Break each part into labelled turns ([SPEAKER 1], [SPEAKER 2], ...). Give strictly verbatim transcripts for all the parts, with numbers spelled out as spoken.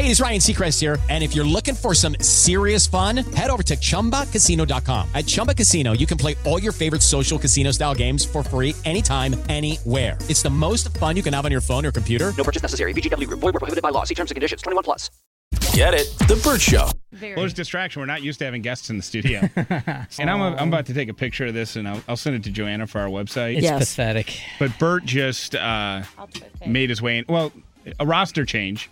[SPEAKER 1] it is Ryan Seacrest here, and if you're looking for some serious fun, head over to Chumba Casino dot com. At Chumba Casino, you can play all your favorite social casino-style games for free anytime, anywhere. It's the most fun you can have on your phone or computer.
[SPEAKER 2] No purchase necessary. V G W Group. Void where prohibited by law. See terms and conditions. twenty-one plus.
[SPEAKER 3] Get it? The Bert Show.
[SPEAKER 4] Very.
[SPEAKER 5] Well, there's distraction. We're not used to having guests in the studio. and I'm, a, I'm about to take a picture of this, and I'll, I'll send it to Joanna for our website.
[SPEAKER 6] It's
[SPEAKER 4] Yes.
[SPEAKER 6] pathetic.
[SPEAKER 5] But Bert just uh, made his way in. Well, a roster change.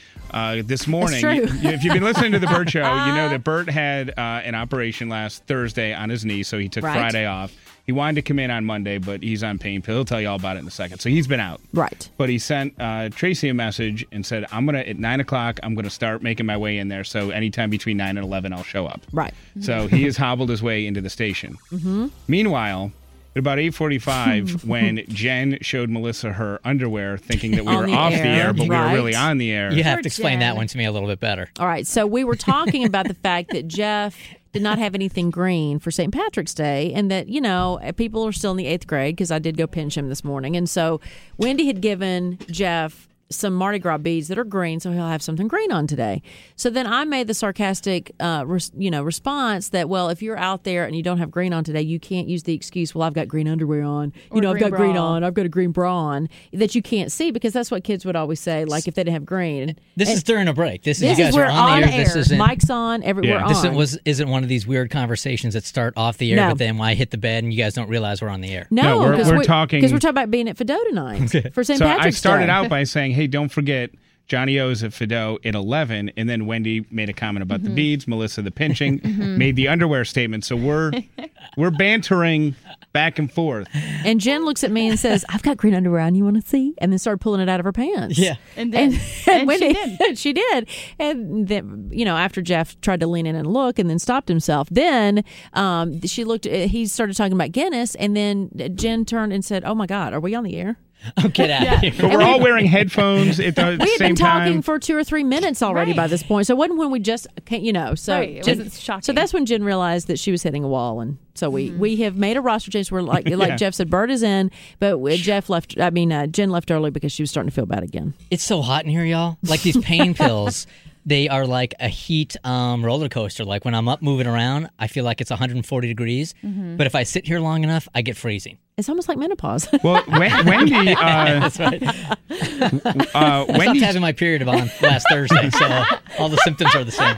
[SPEAKER 5] Uh, this morning,
[SPEAKER 4] true.
[SPEAKER 5] you- if you've been listening to the Bert Show, you know that Bert had uh, an operation last Thursday on his knee, so he took
[SPEAKER 4] Right.
[SPEAKER 5] Friday off. He wanted to come in on Monday, but he's on pain pill. He'll tell you all about it in a second. So he's been out.
[SPEAKER 4] Right.
[SPEAKER 5] But he sent uh, Tracy a message and said, I'm going to, at nine o'clock, I'm going to start making my way in there. So anytime between nine and eleven, I'll show up.
[SPEAKER 4] Right.
[SPEAKER 5] So he has hobbled his way into the station. Mm-hmm. Meanwhile, at about eight forty-five, when Jen showed Melissa her underwear, thinking that we
[SPEAKER 4] On
[SPEAKER 5] were
[SPEAKER 4] the
[SPEAKER 5] off
[SPEAKER 4] air,
[SPEAKER 5] the air, but we
[SPEAKER 4] right.
[SPEAKER 5] were really on the air.
[SPEAKER 6] You have
[SPEAKER 4] Poor
[SPEAKER 6] to explain
[SPEAKER 4] Jen.
[SPEAKER 6] that one to me a little bit better.
[SPEAKER 4] All right. So we were talking about the fact that Jeff did not have anything green for Saint Patrick's Day, and that, you know, people are still in the eighth grade because I did go pinch him this morning. And so Wendy had given Jeff some Mardi Gras beads that are green, so he'll have something green on today. So then I made the sarcastic, uh, res- you know, response that, well, if you're out there and you don't have green on today, you can't use the excuse, well, I've got green underwear on. You
[SPEAKER 7] Or
[SPEAKER 4] know, I've
[SPEAKER 7] green
[SPEAKER 4] got green
[SPEAKER 7] bra.
[SPEAKER 4] on. I've got a green bra on that you can't see, because that's what kids would always say, like if they didn't have green.
[SPEAKER 6] This
[SPEAKER 4] And
[SPEAKER 6] is during a break. This is
[SPEAKER 4] this
[SPEAKER 6] you guys
[SPEAKER 4] is we're
[SPEAKER 6] are on the
[SPEAKER 4] on
[SPEAKER 6] air. This
[SPEAKER 4] air.
[SPEAKER 6] isn't
[SPEAKER 4] Mic's on. Every,
[SPEAKER 5] Yeah.
[SPEAKER 4] We're
[SPEAKER 6] this
[SPEAKER 4] on.
[SPEAKER 6] was isn't one of these weird conversations that start off the air,
[SPEAKER 4] No.
[SPEAKER 6] but then when I hit the bed and you guys don't realize we're on the air.
[SPEAKER 4] No,
[SPEAKER 5] No, we're-
[SPEAKER 4] because
[SPEAKER 5] we're
[SPEAKER 4] we,
[SPEAKER 5] talking-
[SPEAKER 4] because we're talking about being at Fido tonight for Saint
[SPEAKER 5] So
[SPEAKER 4] Patrick's
[SPEAKER 5] I started
[SPEAKER 4] Day.
[SPEAKER 5] out by saying, hey, don't forget, Johnny O's at Fido at eleven, and then Wendy made a comment about
[SPEAKER 4] Mm-hmm.
[SPEAKER 5] the beads, Melissa the pinching, made the underwear statement. So we're we're bantering back and forth.
[SPEAKER 4] And Jen looks at me and says, "I've got green underwear on. You want to see?" And then started pulling it out of her pants.
[SPEAKER 6] Yeah.
[SPEAKER 7] And then,
[SPEAKER 4] And,
[SPEAKER 7] and
[SPEAKER 4] Wendy,
[SPEAKER 7] she did.
[SPEAKER 4] she did. And then, you know, after Jeff tried to lean in and look and then stopped himself, then um, she looked, he started talking about Guinness, and then Jen turned and said, "Oh my God, are we on the air?"
[SPEAKER 6] Oh, get out of here.
[SPEAKER 5] But we're all wearing headphones at the
[SPEAKER 4] We had
[SPEAKER 5] same
[SPEAKER 4] been talking
[SPEAKER 5] time.
[SPEAKER 4] for two or three minutes already
[SPEAKER 7] Right.
[SPEAKER 4] by this point. So it wasn't when we just, you know, so
[SPEAKER 7] Right. It
[SPEAKER 4] Jen-
[SPEAKER 7] wasn't shocking.
[SPEAKER 4] So that's when Jen realized that she was hitting a wall, and so we,
[SPEAKER 7] Mm-hmm.
[SPEAKER 4] we have made a roster change. Where like like
[SPEAKER 5] Yeah.
[SPEAKER 4] Jeff said, Bert is in, but we- Jeff left. I mean, uh, Jen left early because she was starting to feel bad again.
[SPEAKER 6] It's so hot in here, y'all. Like these pain pills, they are like a heat um, roller coaster. Like when I'm up moving around, I feel like it's one hundred forty degrees. But if I sit here long enough, I get freezing.
[SPEAKER 4] It's almost like menopause.
[SPEAKER 5] Well, Wen- Wendy, uh,
[SPEAKER 6] That's right.
[SPEAKER 5] uh,
[SPEAKER 6] I stopped
[SPEAKER 5] Wendy,
[SPEAKER 6] having my period on last Thursday, so all the symptoms are the same.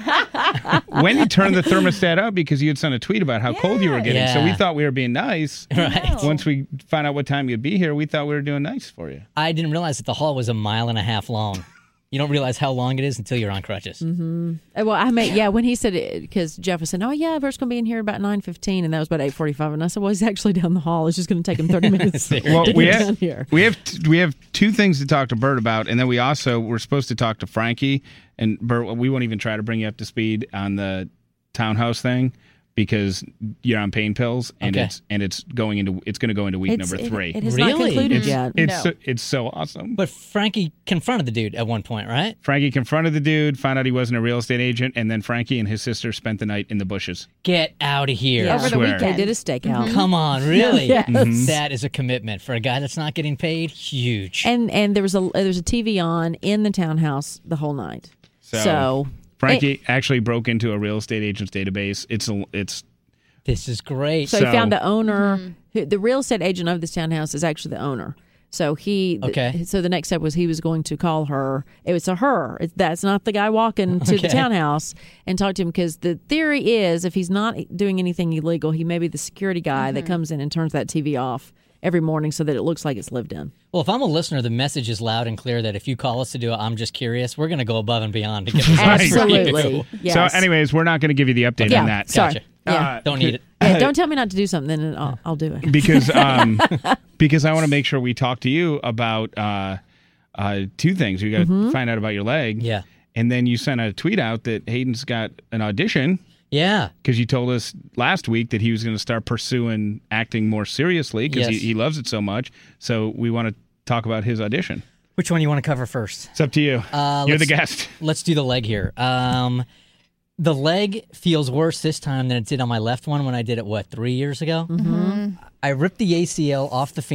[SPEAKER 5] Wendy turned the thermostat up because you had sent a tweet about how cold you were getting. So we
[SPEAKER 6] Yeah.
[SPEAKER 5] thought we were being nice.
[SPEAKER 6] Right.
[SPEAKER 5] Once we found out what time you'd be here, we thought we were doing nice for you.
[SPEAKER 6] I didn't realize that the hall was a mile and a half long. You don't realize how long it is until you're on crutches.
[SPEAKER 4] Uh, well, I mean, yeah, when he said it, because Jeff was saying, "Oh yeah, Bert's going to be in here about nine fifteen," and that was about eight forty-five, and I said, "Well, he's actually down the hall. It's just going to take him thirty minutes
[SPEAKER 5] Well,
[SPEAKER 4] to
[SPEAKER 5] we
[SPEAKER 4] get
[SPEAKER 5] have
[SPEAKER 4] down here."
[SPEAKER 5] we have t- we have two things to talk to Bert about, and then we also we're supposed to talk to Frankie. And Bert, we won't even try to bring you up to speed on the townhouse thing because you're on pain pills, and
[SPEAKER 6] Okay.
[SPEAKER 5] it's and it's going into it's going to go into week
[SPEAKER 4] It's-
[SPEAKER 5] number
[SPEAKER 4] it-
[SPEAKER 5] three.
[SPEAKER 4] It, has not
[SPEAKER 6] Really?
[SPEAKER 4] concluded
[SPEAKER 5] it's
[SPEAKER 4] yet.
[SPEAKER 5] it's
[SPEAKER 7] No.
[SPEAKER 5] so, it's so awesome.
[SPEAKER 6] But Frankie confronted the dude at one point, right?
[SPEAKER 5] Frankie confronted the dude, found out he wasn't a real estate agent, and then Frankie and his sister spent the night in the bushes.
[SPEAKER 6] Get out of here.
[SPEAKER 4] Yeah.
[SPEAKER 7] Over the
[SPEAKER 5] swear.
[SPEAKER 4] They
[SPEAKER 7] weekend.
[SPEAKER 4] did a stakeout.
[SPEAKER 6] Come on, really?
[SPEAKER 4] Yes.
[SPEAKER 5] Mm-hmm.
[SPEAKER 6] That is a commitment for a guy that's not getting paid. Huge.
[SPEAKER 4] And and there was a there was a T V on in the townhouse the whole night.
[SPEAKER 5] So,
[SPEAKER 4] So,
[SPEAKER 5] Frankie actually broke into a real estate agent's database. It's a, it's
[SPEAKER 6] This is great.
[SPEAKER 4] so,
[SPEAKER 5] So-
[SPEAKER 4] he found the owner. Who, the real estate agent of this townhouse is actually the owner. So he
[SPEAKER 6] Okay.
[SPEAKER 4] So the next step was he was going to call her. It was a her. It, that's not the guy walking to the
[SPEAKER 6] Okay.
[SPEAKER 4] townhouse and talk to him, because the theory is if he's not doing anything illegal, he may be the security guy that comes in and turns that T V off every morning so that it looks like it's lived in.
[SPEAKER 6] Well, if I'm a listener, the message is loud and clear that if you call us to do it, I'm just curious. We're going to go above and beyond to get this right for you.
[SPEAKER 4] Absolutely. Yes.
[SPEAKER 5] so. Anyways, we're not going to give you the update
[SPEAKER 4] yeah.
[SPEAKER 5] on that.
[SPEAKER 4] Sorry.
[SPEAKER 6] Gotcha.
[SPEAKER 4] Yeah.
[SPEAKER 6] Don't need it.
[SPEAKER 4] Yeah, don't tell me not to do something, then I'll, I'll do it.
[SPEAKER 5] because um, because I want to make sure we talk to you about uh, uh, two things. We got to
[SPEAKER 4] Mm-hmm.
[SPEAKER 5] find out about your leg.
[SPEAKER 6] Yeah.
[SPEAKER 5] And then you sent a tweet out that Hayden's got an audition
[SPEAKER 6] Yeah.
[SPEAKER 5] because you told us last week that he was going to start pursuing acting more seriously because
[SPEAKER 6] Yes.
[SPEAKER 5] he, he loves it so much. So we want to talk about his audition.
[SPEAKER 6] Which one do you want to cover first?
[SPEAKER 5] It's up to you.
[SPEAKER 6] Uh,
[SPEAKER 5] You're the
[SPEAKER 6] let's-
[SPEAKER 5] guest.
[SPEAKER 6] Let's do the leg here. Um, the leg feels worse this time than it did on my left one when I did it, what, three years ago? Mm-hmm. I ripped the A C L off the femur,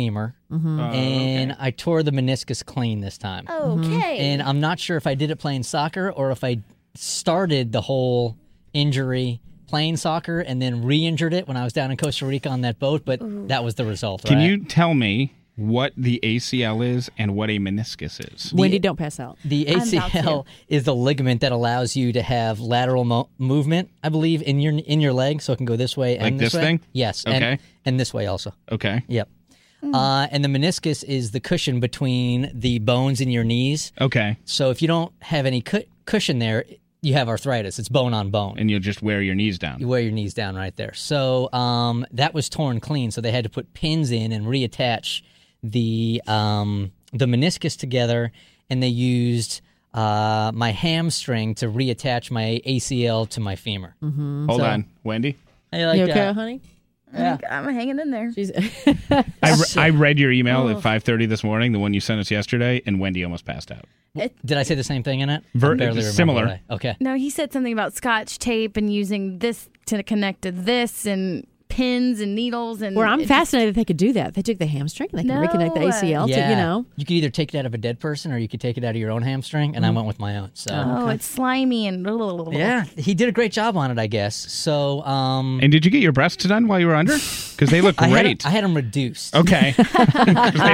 [SPEAKER 4] Mm-hmm.
[SPEAKER 5] Oh,
[SPEAKER 6] and I tore the meniscus clean this time.
[SPEAKER 7] Okay.
[SPEAKER 6] And I'm not sure if I did it playing soccer or if I started the whole injury playing soccer and then re-injured it when I was down in Costa Rica on that boat, but Ooh. that was the result,
[SPEAKER 5] Can
[SPEAKER 6] right?
[SPEAKER 5] you tell me what the A C L is and what a meniscus is?
[SPEAKER 4] Wendy, don't pass out.
[SPEAKER 6] The A C L is the ligament that allows you to have lateral mo- movement, I believe, in your in your leg, so it can go this way and
[SPEAKER 5] like
[SPEAKER 6] this,
[SPEAKER 5] this
[SPEAKER 6] way.
[SPEAKER 5] thing?
[SPEAKER 6] Yes.
[SPEAKER 5] Okay.
[SPEAKER 6] And, and this way also.
[SPEAKER 5] Okay.
[SPEAKER 6] Yep. Mm. Uh, and the meniscus is the cushion between the bones in your knees.
[SPEAKER 5] Okay.
[SPEAKER 6] So if you don't have any cu- cushion there, you have arthritis. It's bone on bone.
[SPEAKER 5] And you'll just wear your knees down.
[SPEAKER 6] You wear your knees down right there. So um, that was torn clean, so they had to put pins in and reattach the um, the meniscus together, and they used uh, my hamstring to reattach my A C L to my femur.
[SPEAKER 4] Mm-hmm.
[SPEAKER 5] Hold
[SPEAKER 6] So,
[SPEAKER 5] on, Wendy.
[SPEAKER 6] I like
[SPEAKER 4] you okay,
[SPEAKER 6] that.
[SPEAKER 4] honey?
[SPEAKER 6] Yeah.
[SPEAKER 7] I'm hanging in there.
[SPEAKER 4] She's
[SPEAKER 5] I, re- I read your email
[SPEAKER 4] Oh.
[SPEAKER 5] at five thirty this morning, the one you sent us yesterday, and Wendy almost passed out.
[SPEAKER 6] Did I say the same thing in it?
[SPEAKER 5] Ver-
[SPEAKER 6] I barely remember
[SPEAKER 5] similar.
[SPEAKER 6] what I- okay.
[SPEAKER 7] No, he said something about scotch tape and using this to connect to this and pins and needles. And
[SPEAKER 4] Where I'm
[SPEAKER 7] it
[SPEAKER 4] fascinated that they could do that. They took the hamstring, they can
[SPEAKER 7] No.
[SPEAKER 4] reconnect the A C L
[SPEAKER 6] yeah.
[SPEAKER 4] to, you know.
[SPEAKER 6] You could either take it out of a dead person or you could take it out of your own hamstring, and I went with my own. So
[SPEAKER 7] Just, oh, it's slimy and blah, blah, blah, blah.
[SPEAKER 6] yeah, he did a great job on it, I guess. So um,
[SPEAKER 5] And did you get your breasts done while you were under? Because they look
[SPEAKER 6] I had,
[SPEAKER 5] great.
[SPEAKER 6] I had them reduced.
[SPEAKER 5] Okay. 'Cause they look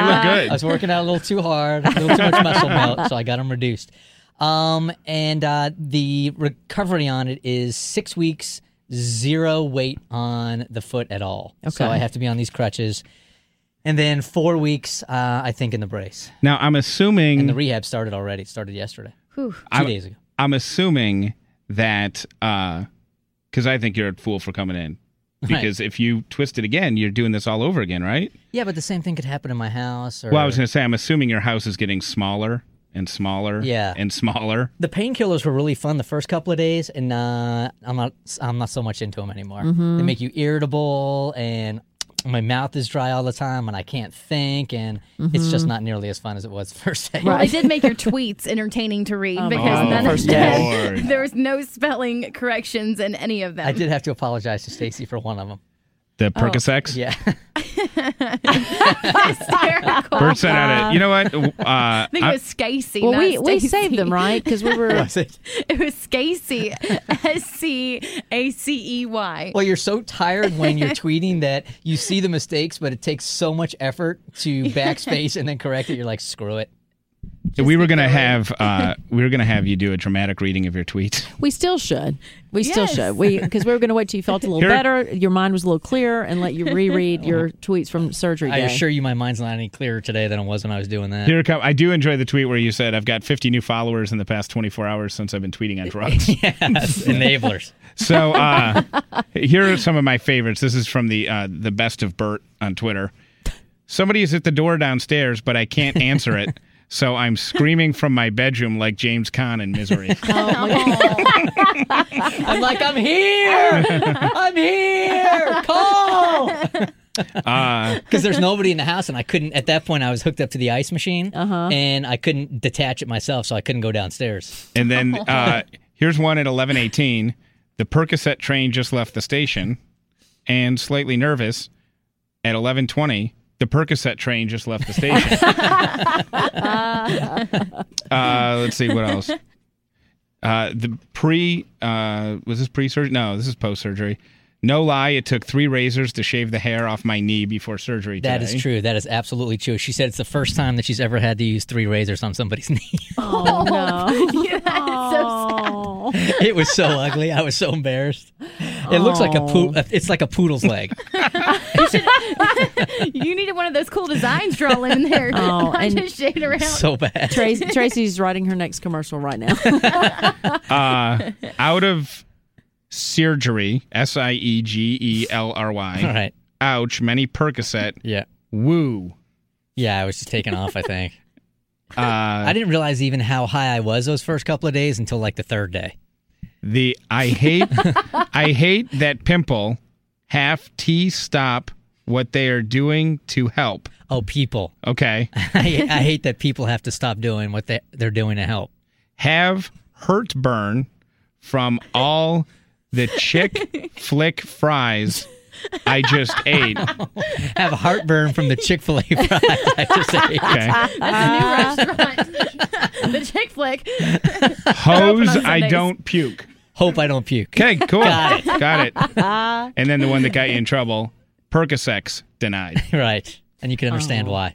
[SPEAKER 6] I
[SPEAKER 5] good.
[SPEAKER 6] was working out a little too hard, a little too much muscle melt, so I got them reduced. Um, and uh, the recovery on it is six weeks, zero weight on the foot at all. So
[SPEAKER 4] Okay.
[SPEAKER 6] I have to be on these crutches. And then four weeks, uh, I think, in the brace.
[SPEAKER 5] Now, I'm assuming...
[SPEAKER 6] And the rehab started already. It started yesterday,
[SPEAKER 7] Whew.
[SPEAKER 6] two
[SPEAKER 5] I'm,
[SPEAKER 6] days ago.
[SPEAKER 5] I'm assuming that... Because I think you're a fool for coming in. Because if you twist it again, you're doing this all over again, right?
[SPEAKER 6] Yeah, but the same thing could happen in my house. Or...
[SPEAKER 5] Well, I was going to say, I'm assuming your house is getting smaller and smaller
[SPEAKER 6] Yeah.
[SPEAKER 5] and smaller.
[SPEAKER 6] The painkillers were really fun the first couple of days, and uh, I'm not I'm not so much into them anymore.
[SPEAKER 4] Mm-hmm.
[SPEAKER 6] They make you irritable, and my mouth is dry all the time, and I can't think, and it's just not nearly as fun as it was the first day.
[SPEAKER 7] Well, they did make your tweets entertaining to read
[SPEAKER 4] Oh,
[SPEAKER 7] because
[SPEAKER 5] oh,
[SPEAKER 7] none of
[SPEAKER 4] first
[SPEAKER 7] them,
[SPEAKER 5] Lord.
[SPEAKER 7] there was no spelling corrections in any of them.
[SPEAKER 6] I did have to apologize to Stacy for one of them.
[SPEAKER 5] The Percocets?
[SPEAKER 6] Yeah.
[SPEAKER 7] Hysterical.
[SPEAKER 5] Bert sent out a... You know what? Uh,
[SPEAKER 7] I think it
[SPEAKER 5] I-
[SPEAKER 7] was Scasey.
[SPEAKER 4] Well,
[SPEAKER 7] not
[SPEAKER 4] we, we
[SPEAKER 7] Stacey.
[SPEAKER 4] saved them, right? Because we were...
[SPEAKER 7] It was Scasey. S C A C E Y.
[SPEAKER 6] Well, you're so tired when you're tweeting that you see the mistakes, but it takes so much effort to backspace and then correct it. You're like, screw it.
[SPEAKER 5] we were gonna have uh, we were gonna have you do a dramatic reading of your tweets.
[SPEAKER 4] We still should. We still
[SPEAKER 7] Yes.
[SPEAKER 4] should. We because we were going to wait till you felt a little
[SPEAKER 5] Here-
[SPEAKER 4] better, your mind was a little clearer, and let you reread your tweets from surgery
[SPEAKER 6] I
[SPEAKER 4] day.
[SPEAKER 6] assure you my mind's not any clearer today than it was when I was doing that.
[SPEAKER 5] Here it come. I do enjoy the tweet where you said, "I've got fifty new followers in the past twenty-four hours since I've been tweeting on drugs."
[SPEAKER 6] Yes, enablers.
[SPEAKER 5] So uh, here are some of my favorites. This is from the uh, the best of Bert on Twitter. Somebody is at the door downstairs, but I can't answer it. So I'm screaming from my bedroom like James Caan in Misery.
[SPEAKER 6] I'm like, I'm here! I'm here! Call!
[SPEAKER 5] Uh,
[SPEAKER 6] Because there's nobody in the house, and I couldn't, at that point, I was hooked up to the ice machine,
[SPEAKER 4] Uh-huh.
[SPEAKER 6] and I couldn't detach it myself, so I couldn't go downstairs.
[SPEAKER 5] and then uh, here's one at eleven eighteen. The Percocet train just left the station, and slightly nervous at eleven twenty. The Percocet train just left the station. uh, let's see what else. Uh, the pre uh, was this pre-surgery? No, this is post-surgery. No lie, it took three razors to shave the hair off my knee before surgery today.
[SPEAKER 6] That is true. That is absolutely true. She said it's the first time that she's ever had to use three razors on somebody's knee.
[SPEAKER 4] Oh, no.
[SPEAKER 7] Yeah, that's so sad.
[SPEAKER 4] Oh.
[SPEAKER 6] It was so ugly. I was so embarrassed. It looks like a poo- it's like a poodle's leg.
[SPEAKER 7] You needed one of those cool designs drawn in there.
[SPEAKER 4] Oh,
[SPEAKER 7] Not
[SPEAKER 4] and-
[SPEAKER 7] just shade around.
[SPEAKER 6] So bad.
[SPEAKER 4] Tracy, Tracy's writing her next commercial right now.
[SPEAKER 5] Uh, out of surgery, S I E G E L R Y.
[SPEAKER 6] All right.
[SPEAKER 5] Ouch, many Percocet.
[SPEAKER 6] Yeah.
[SPEAKER 5] Woo.
[SPEAKER 6] Yeah, I was just taking off, I think.
[SPEAKER 5] Uh,
[SPEAKER 6] I didn't realize even how high I was those first couple of days until like the third day.
[SPEAKER 5] the I hate I hate that pimple half T stop what they are doing to help.
[SPEAKER 6] Oh, people.
[SPEAKER 5] Okay.
[SPEAKER 6] I, I hate that people have to stop doing what they, they're doing to help.
[SPEAKER 5] Have hurt burn from all the chick flick fries I just ate.
[SPEAKER 6] Have heartburn from the Chick-fil-A fries I just ate.
[SPEAKER 5] Okay.
[SPEAKER 7] That's a new restaurant. The Chick Flick.
[SPEAKER 5] Hose,
[SPEAKER 7] on
[SPEAKER 5] I
[SPEAKER 7] Sundays.
[SPEAKER 5] don't puke.
[SPEAKER 6] Hope I don't puke.
[SPEAKER 5] Okay, cool.
[SPEAKER 6] Got it.
[SPEAKER 5] Got it. And then the one that got you in trouble, Percocets denied.
[SPEAKER 6] Right. And you can understand
[SPEAKER 4] Oh.
[SPEAKER 6] why.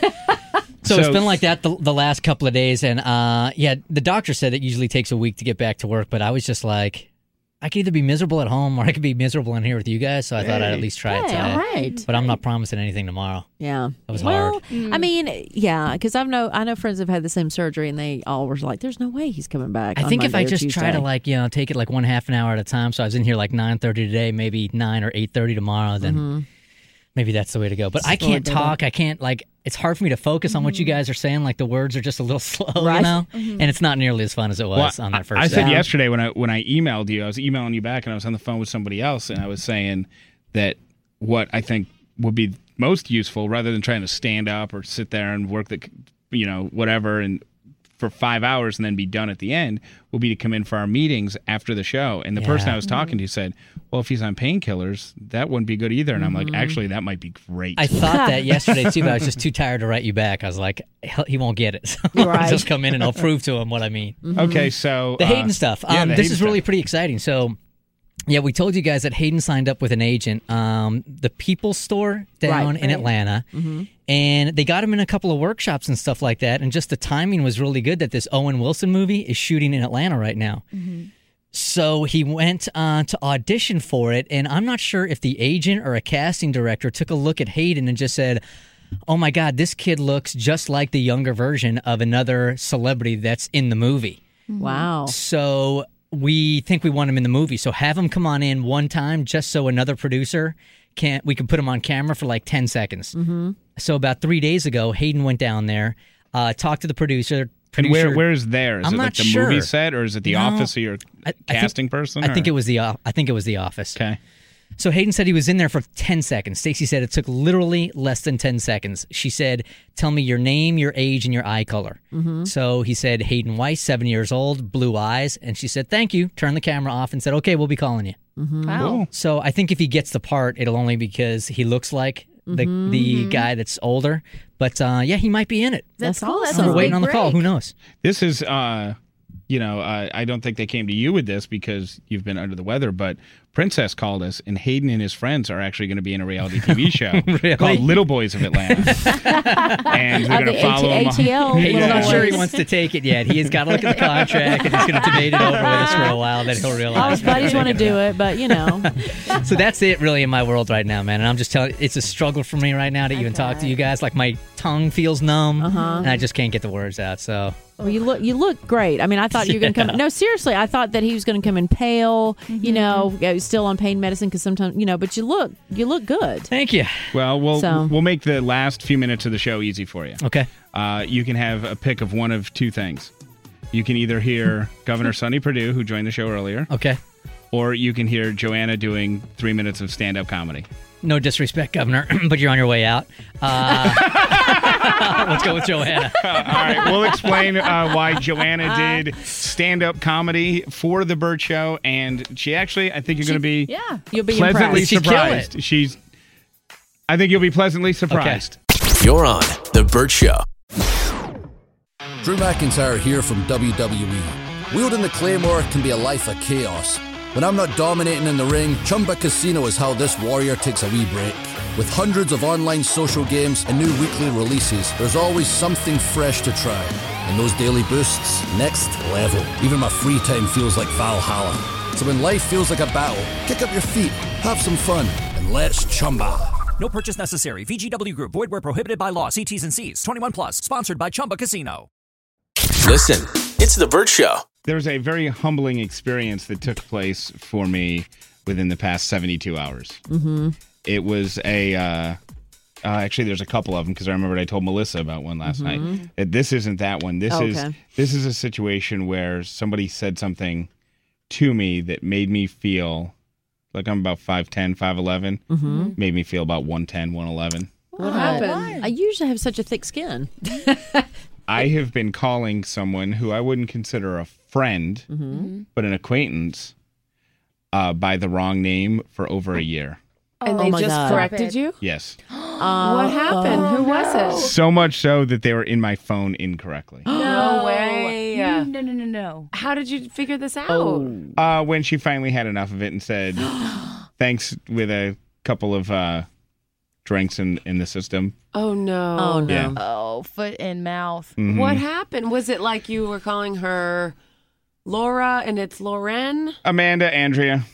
[SPEAKER 6] So, it's
[SPEAKER 5] So-
[SPEAKER 6] been like that the, the last couple of days. And uh, yeah, the doctor said it usually takes a week to get back to work. But I was just like, I could either be miserable at home or I could be miserable in here with you guys. So I thought I'd
[SPEAKER 5] Hey.
[SPEAKER 6] at least try it
[SPEAKER 4] Hey,
[SPEAKER 6] today.
[SPEAKER 4] all right.
[SPEAKER 6] But I'm not promising anything tomorrow.
[SPEAKER 4] Yeah,
[SPEAKER 6] That was
[SPEAKER 4] well,
[SPEAKER 6] hard.
[SPEAKER 4] I mean, yeah, because I know I know friends have had the same surgery, and they all were like, "There's no way he's coming back."
[SPEAKER 6] I
[SPEAKER 4] on
[SPEAKER 6] think if I
[SPEAKER 4] Monday or
[SPEAKER 6] just try to
[SPEAKER 4] Tuesday."
[SPEAKER 6] like, you know, take it like one half an hour at a time. So I was in here like nine thirty today, maybe nine or eight thirty tomorrow, then maybe that's the way to go. But I
[SPEAKER 4] Slow it
[SPEAKER 6] can't
[SPEAKER 4] down.
[SPEAKER 6] talk. I can't like, it's hard for me to focus on what you guys are saying. Like the words are just a little slow, you
[SPEAKER 4] Right.
[SPEAKER 6] know? And it's not nearly as fun as it was
[SPEAKER 5] Well,
[SPEAKER 6] on that first
[SPEAKER 5] I said
[SPEAKER 6] day.
[SPEAKER 5] yesterday when I when I emailed you, I was emailing you back, and I was on the phone with somebody else, and I was saying that what I think would be most useful, rather than trying to stand up or sit there and work the, you know, whatever, and for five hours and then be done at the end, will be to come in for our meetings after the show. And the person
[SPEAKER 6] Yeah.
[SPEAKER 5] I was talking to said, "Well, if he's on painkillers, that wouldn't be good either." And I'm like, "Actually, that might be great."
[SPEAKER 6] I thought that yesterday too, but I was just too tired to write you back. I was like, "Hell, he won't get it. So I'll
[SPEAKER 4] Right.
[SPEAKER 6] just come in and I'll prove to him what I mean.
[SPEAKER 5] Okay, so
[SPEAKER 6] The
[SPEAKER 5] uh,
[SPEAKER 6] Hayden stuff.
[SPEAKER 5] yeah,
[SPEAKER 6] Um,
[SPEAKER 5] the
[SPEAKER 6] this
[SPEAKER 5] Hayden
[SPEAKER 6] is really
[SPEAKER 5] stuff.
[SPEAKER 6] pretty exciting. So, yeah, we told you guys that Hayden signed up with an agent, um, the People Store down
[SPEAKER 4] Right,
[SPEAKER 6] in
[SPEAKER 4] right.
[SPEAKER 6] Atlanta, and they got him in a couple of workshops and stuff like that. And just the timing was really good that this Owen Wilson movie is shooting in Atlanta right now. So he went uh, to audition for it, and I'm not sure if the agent or a casting director took a look at Hayden and just said, "Oh my God, this kid looks just like the younger version of another celebrity that's in the movie."
[SPEAKER 4] wow,
[SPEAKER 6] So we think we want him in the movie. So have him come on in one time just so another producer can we can put him on camera for like ten seconds. Mm-hmm. So about three days ago, Hayden went down there, uh, talked to the producer.
[SPEAKER 5] And
[SPEAKER 6] producer
[SPEAKER 5] where where is there? Is
[SPEAKER 6] I'm
[SPEAKER 5] it
[SPEAKER 6] not
[SPEAKER 5] like the
[SPEAKER 6] sure.
[SPEAKER 5] movie set, or is it the
[SPEAKER 6] No,
[SPEAKER 5] office of your
[SPEAKER 6] I- I think-
[SPEAKER 5] casting person?
[SPEAKER 6] I think
[SPEAKER 5] or-
[SPEAKER 6] it was the uh, I think it was the office.
[SPEAKER 5] Okay.
[SPEAKER 6] So Hayden said he was in there for ten seconds. Stacey said it took literally less than ten seconds. She said, "Tell me your name, your age, and your eye color." Mm-hmm. So he said, "Hayden Weiss, seven years old, blue eyes." And she said, "Thank you." Turned the camera off and said, "Okay, we'll be calling you."
[SPEAKER 7] Wow.
[SPEAKER 5] Cool.
[SPEAKER 6] So I think if he gets the part, it'll only be because he looks like the the guy that's older. But uh, yeah, he might be in it.
[SPEAKER 7] That's,
[SPEAKER 4] That's
[SPEAKER 7] cool. That's
[SPEAKER 4] awesome.
[SPEAKER 7] a
[SPEAKER 6] We're waiting
[SPEAKER 7] big
[SPEAKER 6] on the call.
[SPEAKER 7] break.
[SPEAKER 6] Who knows?
[SPEAKER 5] This is, uh, you know, uh, I don't think they came to you with this because you've been under the weather, but Princess called us, and Hayden and his friends are actually going to be in a reality T V show
[SPEAKER 6] Really?
[SPEAKER 5] called Little Boys of Atlanta. And they're
[SPEAKER 4] Uh,
[SPEAKER 5] going
[SPEAKER 4] the
[SPEAKER 5] to follow him.
[SPEAKER 4] A T L
[SPEAKER 6] He's
[SPEAKER 4] Little
[SPEAKER 6] not sure he
[SPEAKER 4] Boys.
[SPEAKER 6] wants to take it yet. He has got to look at the contract, and he's going to debate it over with us for a while. Then he'll realize.
[SPEAKER 4] all his buddies want to do it, but you know,
[SPEAKER 6] So that's it, really, in my world right now, man. And I'm just telling, it's a struggle for me right now to even talk to you guys. Like my tongue feels numb, and I just can't get the words out. So
[SPEAKER 4] well, you look you look great. I mean, I thought you were going to come. No, seriously, I thought that he was going to come in pale. You know, uh, still on pain medicine because sometimes you know, but you look you look good.
[SPEAKER 6] thank you.
[SPEAKER 5] Well, we'll
[SPEAKER 4] So-
[SPEAKER 5] we'll make the last few minutes of the show easy for you.
[SPEAKER 6] Okay.
[SPEAKER 5] Uh, you can have a pick of one of two things. You can either hear Governor Sonny Perdue, who joined the show earlier,
[SPEAKER 6] Okay.
[SPEAKER 5] or you can hear Joanna doing three minutes of stand-up comedy.
[SPEAKER 6] No disrespect, Governor, but you're on your way out. Uh, let's go with Joanna.
[SPEAKER 5] All right, we'll explain uh, why Joanna did stand-up comedy for the Burt Show, and she actually, I think you're going to be
[SPEAKER 7] Yeah.
[SPEAKER 4] You'll be
[SPEAKER 5] pleasantly
[SPEAKER 4] impressed.
[SPEAKER 6] She'd kill
[SPEAKER 5] surprised. She's, I think you'll be pleasantly surprised.
[SPEAKER 3] You're on The Burt Show.
[SPEAKER 8] Drew McIntyre here from W W E. Wielding the Claymore can be a life of chaos. When I'm not dominating in the ring, Chumba Casino is how this warrior takes a wee break. With hundreds of online social games and new weekly releases, there's always something fresh to try. And those daily boosts, next level. Even my free time feels like Valhalla. So when life feels like a battle, kick up your feet, have some fun, and let's Chumba.
[SPEAKER 2] No purchase necessary. V G W Group. Void where prohibited by law. See T's and C's. twenty-one plus. Sponsored by Chumba Casino.
[SPEAKER 3] Listen, it's The Burt Show.
[SPEAKER 5] There was a very humbling experience that took place for me within the past seventy-two hours. Mm-hmm. It was a, uh, uh, actually, there's a couple of them because I remembered I told Melissa about one last
[SPEAKER 4] Mm-hmm.
[SPEAKER 5] night. Uh, This isn't that one. This is
[SPEAKER 4] Okay.
[SPEAKER 5] this is a situation where somebody said something to me that made me feel like I'm about five ten, five eleven. Mm-hmm. Made me feel about one ten, one eleven.
[SPEAKER 4] What happened? I usually have such a thick skin.
[SPEAKER 5] I have been calling someone who I wouldn't consider a friend,
[SPEAKER 4] Mm-hmm.
[SPEAKER 5] but an acquaintance, uh, by the wrong name for over a year.
[SPEAKER 9] And
[SPEAKER 4] Oh
[SPEAKER 9] they
[SPEAKER 4] my
[SPEAKER 9] just
[SPEAKER 4] God.
[SPEAKER 9] corrected you?
[SPEAKER 5] Yes.
[SPEAKER 9] What happened? Who was it?
[SPEAKER 5] So much so that they were in my phone incorrectly.
[SPEAKER 9] No way.
[SPEAKER 7] No, no, no, no, no.
[SPEAKER 9] How did you figure this out?
[SPEAKER 4] Oh.
[SPEAKER 5] Uh, when she finally had enough of it and said, thanks, with a couple of uh, drinks in, in the system.
[SPEAKER 9] Oh, no.
[SPEAKER 4] Oh, no.
[SPEAKER 5] Yeah.
[SPEAKER 7] Oh, foot in mouth.
[SPEAKER 5] Mhm.
[SPEAKER 9] What happened? Was it like you were calling her Laura and it's Lauren?
[SPEAKER 5] Amanda, Andrea.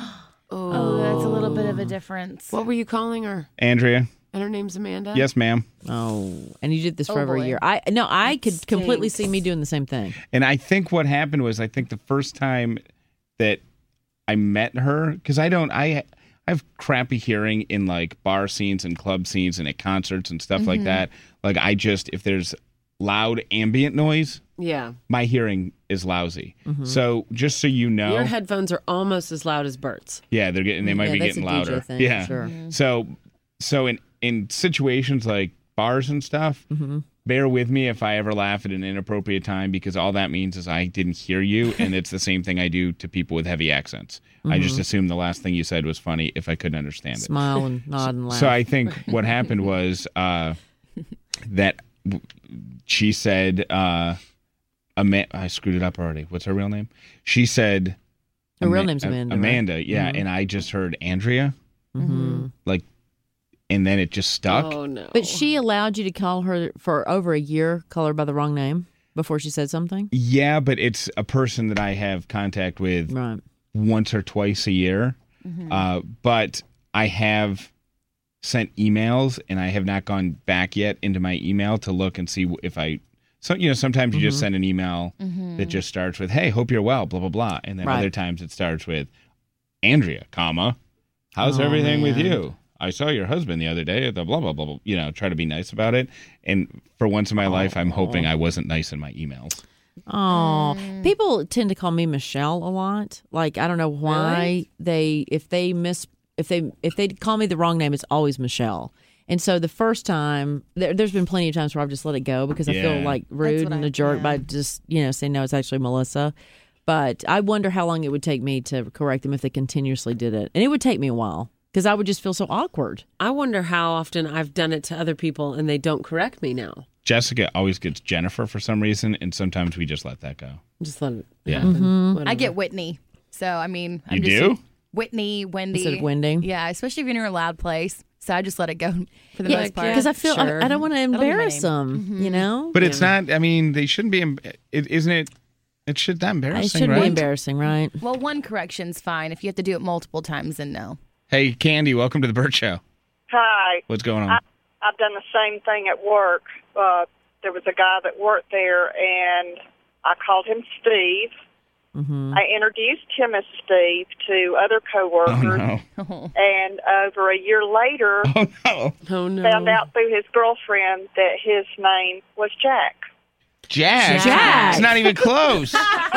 [SPEAKER 7] Oh, that's a little bit of a difference.
[SPEAKER 9] What were you calling her?
[SPEAKER 5] Andrea.
[SPEAKER 9] And her name's Amanda?
[SPEAKER 5] Yes, ma'am.
[SPEAKER 4] Oh, and you did this for
[SPEAKER 7] Oh,
[SPEAKER 4] over a
[SPEAKER 7] boy.
[SPEAKER 4] year. I no, I could
[SPEAKER 9] Stinks.
[SPEAKER 4] completely see me doing the same thing.
[SPEAKER 5] And I think what happened was I think the first time that I met her, because I don't, I, I have crappy hearing in like bar scenes and club scenes and at concerts and stuff like that. Like I just, if there's loud ambient noise,
[SPEAKER 9] Yeah.
[SPEAKER 5] my hearing is lousy. So just so you know,
[SPEAKER 9] Your headphones are almost as loud as Bert's.
[SPEAKER 5] yeah, they're getting, they might
[SPEAKER 4] Yeah,
[SPEAKER 5] be
[SPEAKER 4] that's
[SPEAKER 5] getting
[SPEAKER 4] a D J
[SPEAKER 5] louder.
[SPEAKER 4] thing,
[SPEAKER 5] yeah.
[SPEAKER 4] sure.
[SPEAKER 5] So, so in in situations like bars and stuff, bear with me if I ever laugh at an inappropriate time, because all that means is I didn't hear you, and it's the same thing I do to people with heavy accents. I just assume the last thing you said was funny if I couldn't understand it.
[SPEAKER 4] Smile and nod and laugh.
[SPEAKER 5] So I think what happened was uh, that w- she said, uh, Ama- I screwed it up already. What's her real name? She said,
[SPEAKER 4] Her real
[SPEAKER 5] Ama-
[SPEAKER 4] name's Amanda, right?
[SPEAKER 5] Amanda, yeah. And I just heard Andrea,
[SPEAKER 4] hmm
[SPEAKER 5] like, and then it just stuck.
[SPEAKER 9] Oh, no.
[SPEAKER 4] But she allowed you to call her for over a year, call her by the wrong name before she said something?
[SPEAKER 5] Yeah, but it's a person that I have contact with
[SPEAKER 4] Right.
[SPEAKER 5] once or twice a year. Uh, but I have sent emails, and I have not gone back yet into my email to look and see if I. So you know, sometimes you just send an email that just starts with "Hey, hope you're well," blah blah blah, and then
[SPEAKER 4] Right.
[SPEAKER 5] other times it starts with Andrea, comma, how's
[SPEAKER 4] Oh,
[SPEAKER 5] everything with
[SPEAKER 4] man.
[SPEAKER 5] you? I saw your husband the other day at the blah blah blah blah. You know, try to be nice about it. And for once in my life, I'm hoping I wasn't nice in my emails.
[SPEAKER 4] Oh, people tend to call me Michelle a lot. Like I don't know why
[SPEAKER 9] Really?
[SPEAKER 4] they if they miss if they if they call me the wrong name, it's always Michelle. And so the first time, there, there's been plenty of times where I've just let it go because I feel
[SPEAKER 5] Yeah.
[SPEAKER 4] like rude
[SPEAKER 7] what
[SPEAKER 4] and
[SPEAKER 7] I-
[SPEAKER 4] a jerk
[SPEAKER 7] yeah.
[SPEAKER 4] by just you know saying no, it's actually Melissa. But I wonder how long it would take me to correct them if they continuously did it, and it would take me a while because I would just feel so awkward.
[SPEAKER 9] I wonder how often I've done it to other people and they don't correct me now.
[SPEAKER 5] Jessica always gets Jennifer for some reason, and sometimes we just let that go.
[SPEAKER 9] Just let it
[SPEAKER 5] Yeah.
[SPEAKER 9] happen.
[SPEAKER 4] Mm-hmm.
[SPEAKER 9] Whatever.
[SPEAKER 7] I get Whitney. So, I mean, I'm
[SPEAKER 5] You
[SPEAKER 7] just
[SPEAKER 5] do?
[SPEAKER 7] Whitney, Wendy.
[SPEAKER 4] Instead of Wendy?
[SPEAKER 7] Yeah, especially if you're in a loud place. So I just let it go for the
[SPEAKER 4] Yeah,
[SPEAKER 7] most part.
[SPEAKER 4] because I feel
[SPEAKER 7] Sure.
[SPEAKER 4] I, I don't want to
[SPEAKER 7] That'll be my
[SPEAKER 4] embarrass
[SPEAKER 7] name.
[SPEAKER 4] them. You know,
[SPEAKER 5] But it's not. I mean, they shouldn't be. em- It isn't it. It should not embarrassing,
[SPEAKER 4] it shouldn't
[SPEAKER 5] right?
[SPEAKER 4] be embarrassing, right?
[SPEAKER 7] Well, one correction's fine. If you have to do it multiple times, then no.
[SPEAKER 5] Hey, Candy, welcome to the Burt Show.
[SPEAKER 10] Hi.
[SPEAKER 5] What's going on?
[SPEAKER 10] I, I've done the same thing at work. Uh, there was a guy that worked there, and I called him Steve.
[SPEAKER 4] Mm-hmm.
[SPEAKER 10] I introduced him as Steve to other
[SPEAKER 5] oh
[SPEAKER 10] coworkers,
[SPEAKER 5] no!
[SPEAKER 10] and over a year later,
[SPEAKER 5] Oh no!
[SPEAKER 9] Oh, no.
[SPEAKER 10] found out through his girlfriend that his name was Jack.
[SPEAKER 5] Jack.
[SPEAKER 4] Jack.
[SPEAKER 5] It's not even close.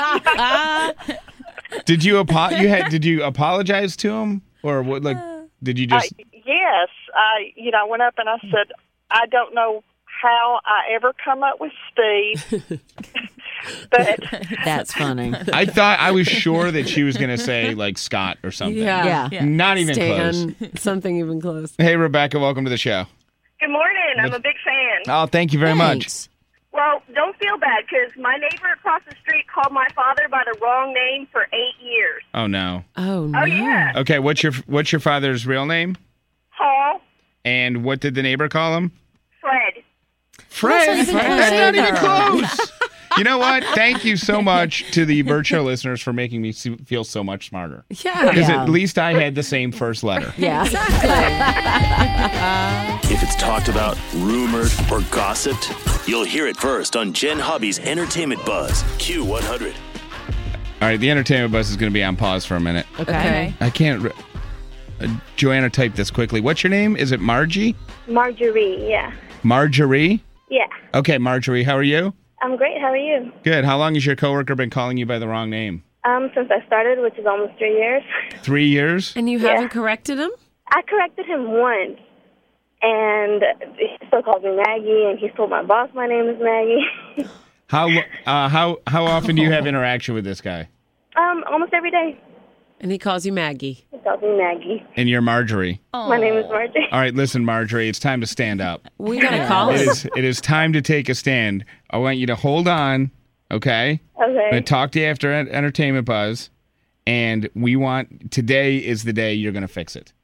[SPEAKER 5] did you apo- You had? Did you apologize to him, or what? Like, did you just?
[SPEAKER 10] Uh, yes, I. You know, went up and I said, I don't know how I ever come up with Steve, but
[SPEAKER 4] That's funny.
[SPEAKER 5] I thought I was sure that she was going to say like Scott or something.
[SPEAKER 9] Yeah.
[SPEAKER 4] Yeah.
[SPEAKER 5] Not even close.
[SPEAKER 9] Stan, something even close.
[SPEAKER 5] Hey, Rebecca, welcome to the show.
[SPEAKER 10] good morning. I'm a big fan.
[SPEAKER 5] Oh, thank you very much.
[SPEAKER 4] Thanks.
[SPEAKER 10] Well, don't feel bad because my neighbor across the street called my father by the wrong name for eight years.
[SPEAKER 5] Oh no.
[SPEAKER 9] Oh, no.
[SPEAKER 10] Oh, yeah.
[SPEAKER 5] Okay, what's your what's your father's real name?
[SPEAKER 10] Paul,
[SPEAKER 5] And what did the neighbor call him?
[SPEAKER 10] Fred.
[SPEAKER 5] Fred.
[SPEAKER 4] not even
[SPEAKER 5] That's not even
[SPEAKER 4] either.
[SPEAKER 5] close. You know what? Thank you so much to the Burt Show listeners for making me se- feel so much smarter.
[SPEAKER 9] Yeah.
[SPEAKER 5] Because
[SPEAKER 4] Yeah.
[SPEAKER 5] at least I had the same first letter.
[SPEAKER 4] Yeah.
[SPEAKER 3] If it's talked about, rumored, or gossiped, you'll hear it first on Jen Hobby's Entertainment Buzz, Q one hundred.
[SPEAKER 5] All right, the entertainment bus is going to be on pause for a minute.
[SPEAKER 9] Okay.
[SPEAKER 5] I can't. Re- uh, Joanna, type this quickly. What's your name? Is it Margie?
[SPEAKER 10] Marjorie, yeah.
[SPEAKER 5] Marjorie?
[SPEAKER 10] Yeah.
[SPEAKER 5] Okay, Marjorie, how are you?
[SPEAKER 10] I'm great. How are you?
[SPEAKER 5] Good. How long has your coworker been calling you by the wrong name?
[SPEAKER 10] Um, since I started, which is almost three years.
[SPEAKER 5] Three years?
[SPEAKER 9] And you
[SPEAKER 10] Yeah.
[SPEAKER 9] haven't corrected him?
[SPEAKER 10] I corrected him once, and he still calls me Maggie, and he's told my boss my name is Maggie.
[SPEAKER 5] How lo- uh, how how often do you have interaction with this guy?
[SPEAKER 10] um, almost every day.
[SPEAKER 9] And he calls you Maggie.
[SPEAKER 11] He calls me Maggie.
[SPEAKER 5] And you're Marjorie.
[SPEAKER 11] My name is Marjorie.
[SPEAKER 5] All right, listen, Marjorie, it's time to stand up.
[SPEAKER 9] We got to call
[SPEAKER 5] It
[SPEAKER 9] him.
[SPEAKER 5] is, it is time to take a stand. I want you to hold on, okay? I'm
[SPEAKER 11] Okay.
[SPEAKER 5] going to talk to you after en- Entertainment Buzz, and we want, today is the day you're going to fix it.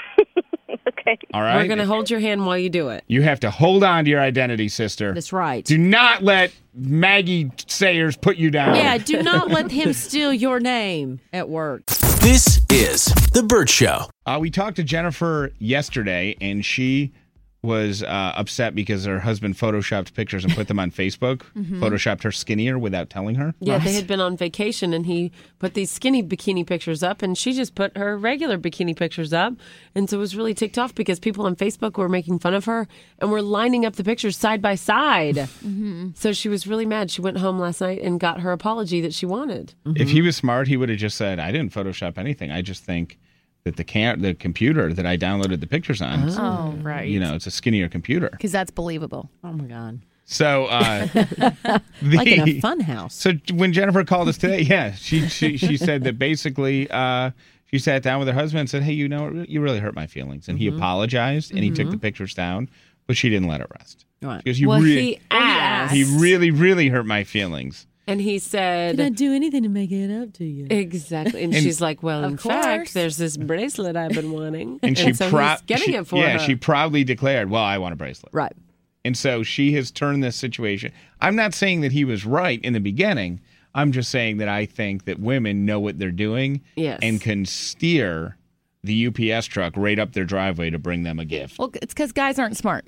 [SPEAKER 11] Okay.
[SPEAKER 5] All right?
[SPEAKER 9] We're going to hold your hand while you do it.
[SPEAKER 5] You have to hold on to your identity, sister.
[SPEAKER 4] That's right.
[SPEAKER 5] Do not let Maggie Sayers put you down.
[SPEAKER 4] Yeah, do not let him steal your name at work.
[SPEAKER 3] This is The Burt Show.
[SPEAKER 5] Uh, we talked to Jennifer yesterday, and she was uh, upset because her husband photoshopped pictures and put them on Facebook.
[SPEAKER 9] Mhm.
[SPEAKER 5] Photoshopped her skinnier without telling her.
[SPEAKER 9] Yeah, they had been on vacation, and he put these skinny bikini pictures up, and she just put her regular bikini pictures up. And so it was really ticked off because people on Facebook were making fun of her and were lining up the pictures side by side.
[SPEAKER 4] Mm-hmm.
[SPEAKER 9] So she was really mad. She went home last night and got her apology that she wanted.
[SPEAKER 5] If he was smart, he would have just said, I didn't Photoshop anything. I just think that the can- the computer that I downloaded the pictures on,
[SPEAKER 7] Oh, right.
[SPEAKER 5] you know, it's a skinnier computer.
[SPEAKER 7] Because that's believable.
[SPEAKER 4] Oh, my God.
[SPEAKER 5] So, uh,
[SPEAKER 4] Like in a fun house.
[SPEAKER 5] So when Jennifer called us today, yeah, she she, she said that basically uh, she sat down with her husband and said, hey, you know, you really hurt my feelings. And he
[SPEAKER 9] Mhm.
[SPEAKER 5] apologized and he took
[SPEAKER 9] Mhm.
[SPEAKER 5] the pictures down, but she didn't let it rest.
[SPEAKER 4] Right.
[SPEAKER 5] Because you
[SPEAKER 9] Well,
[SPEAKER 5] re-
[SPEAKER 9] he asked.
[SPEAKER 5] he really, really hurt my feelings.
[SPEAKER 9] And he said,
[SPEAKER 4] Did I do anything to make it up to you?
[SPEAKER 9] Exactly. And,
[SPEAKER 5] And-
[SPEAKER 9] she's like, well, in
[SPEAKER 4] Of course.
[SPEAKER 9] fact, there's this bracelet I've been wanting.
[SPEAKER 5] And she
[SPEAKER 9] so
[SPEAKER 5] pro-
[SPEAKER 9] he's getting
[SPEAKER 5] she-
[SPEAKER 9] it for
[SPEAKER 5] yeah,
[SPEAKER 9] her.
[SPEAKER 5] she proudly declared, well, I want a bracelet.
[SPEAKER 4] Right.
[SPEAKER 5] And so she has turned this situation. I'm not saying that he was right in the beginning. I'm just saying that I think that women know what they're doing
[SPEAKER 7] Yes.
[SPEAKER 5] and can steer the U P S truck right up their driveway to bring them a gift.
[SPEAKER 7] Well, it's because guys aren't smart.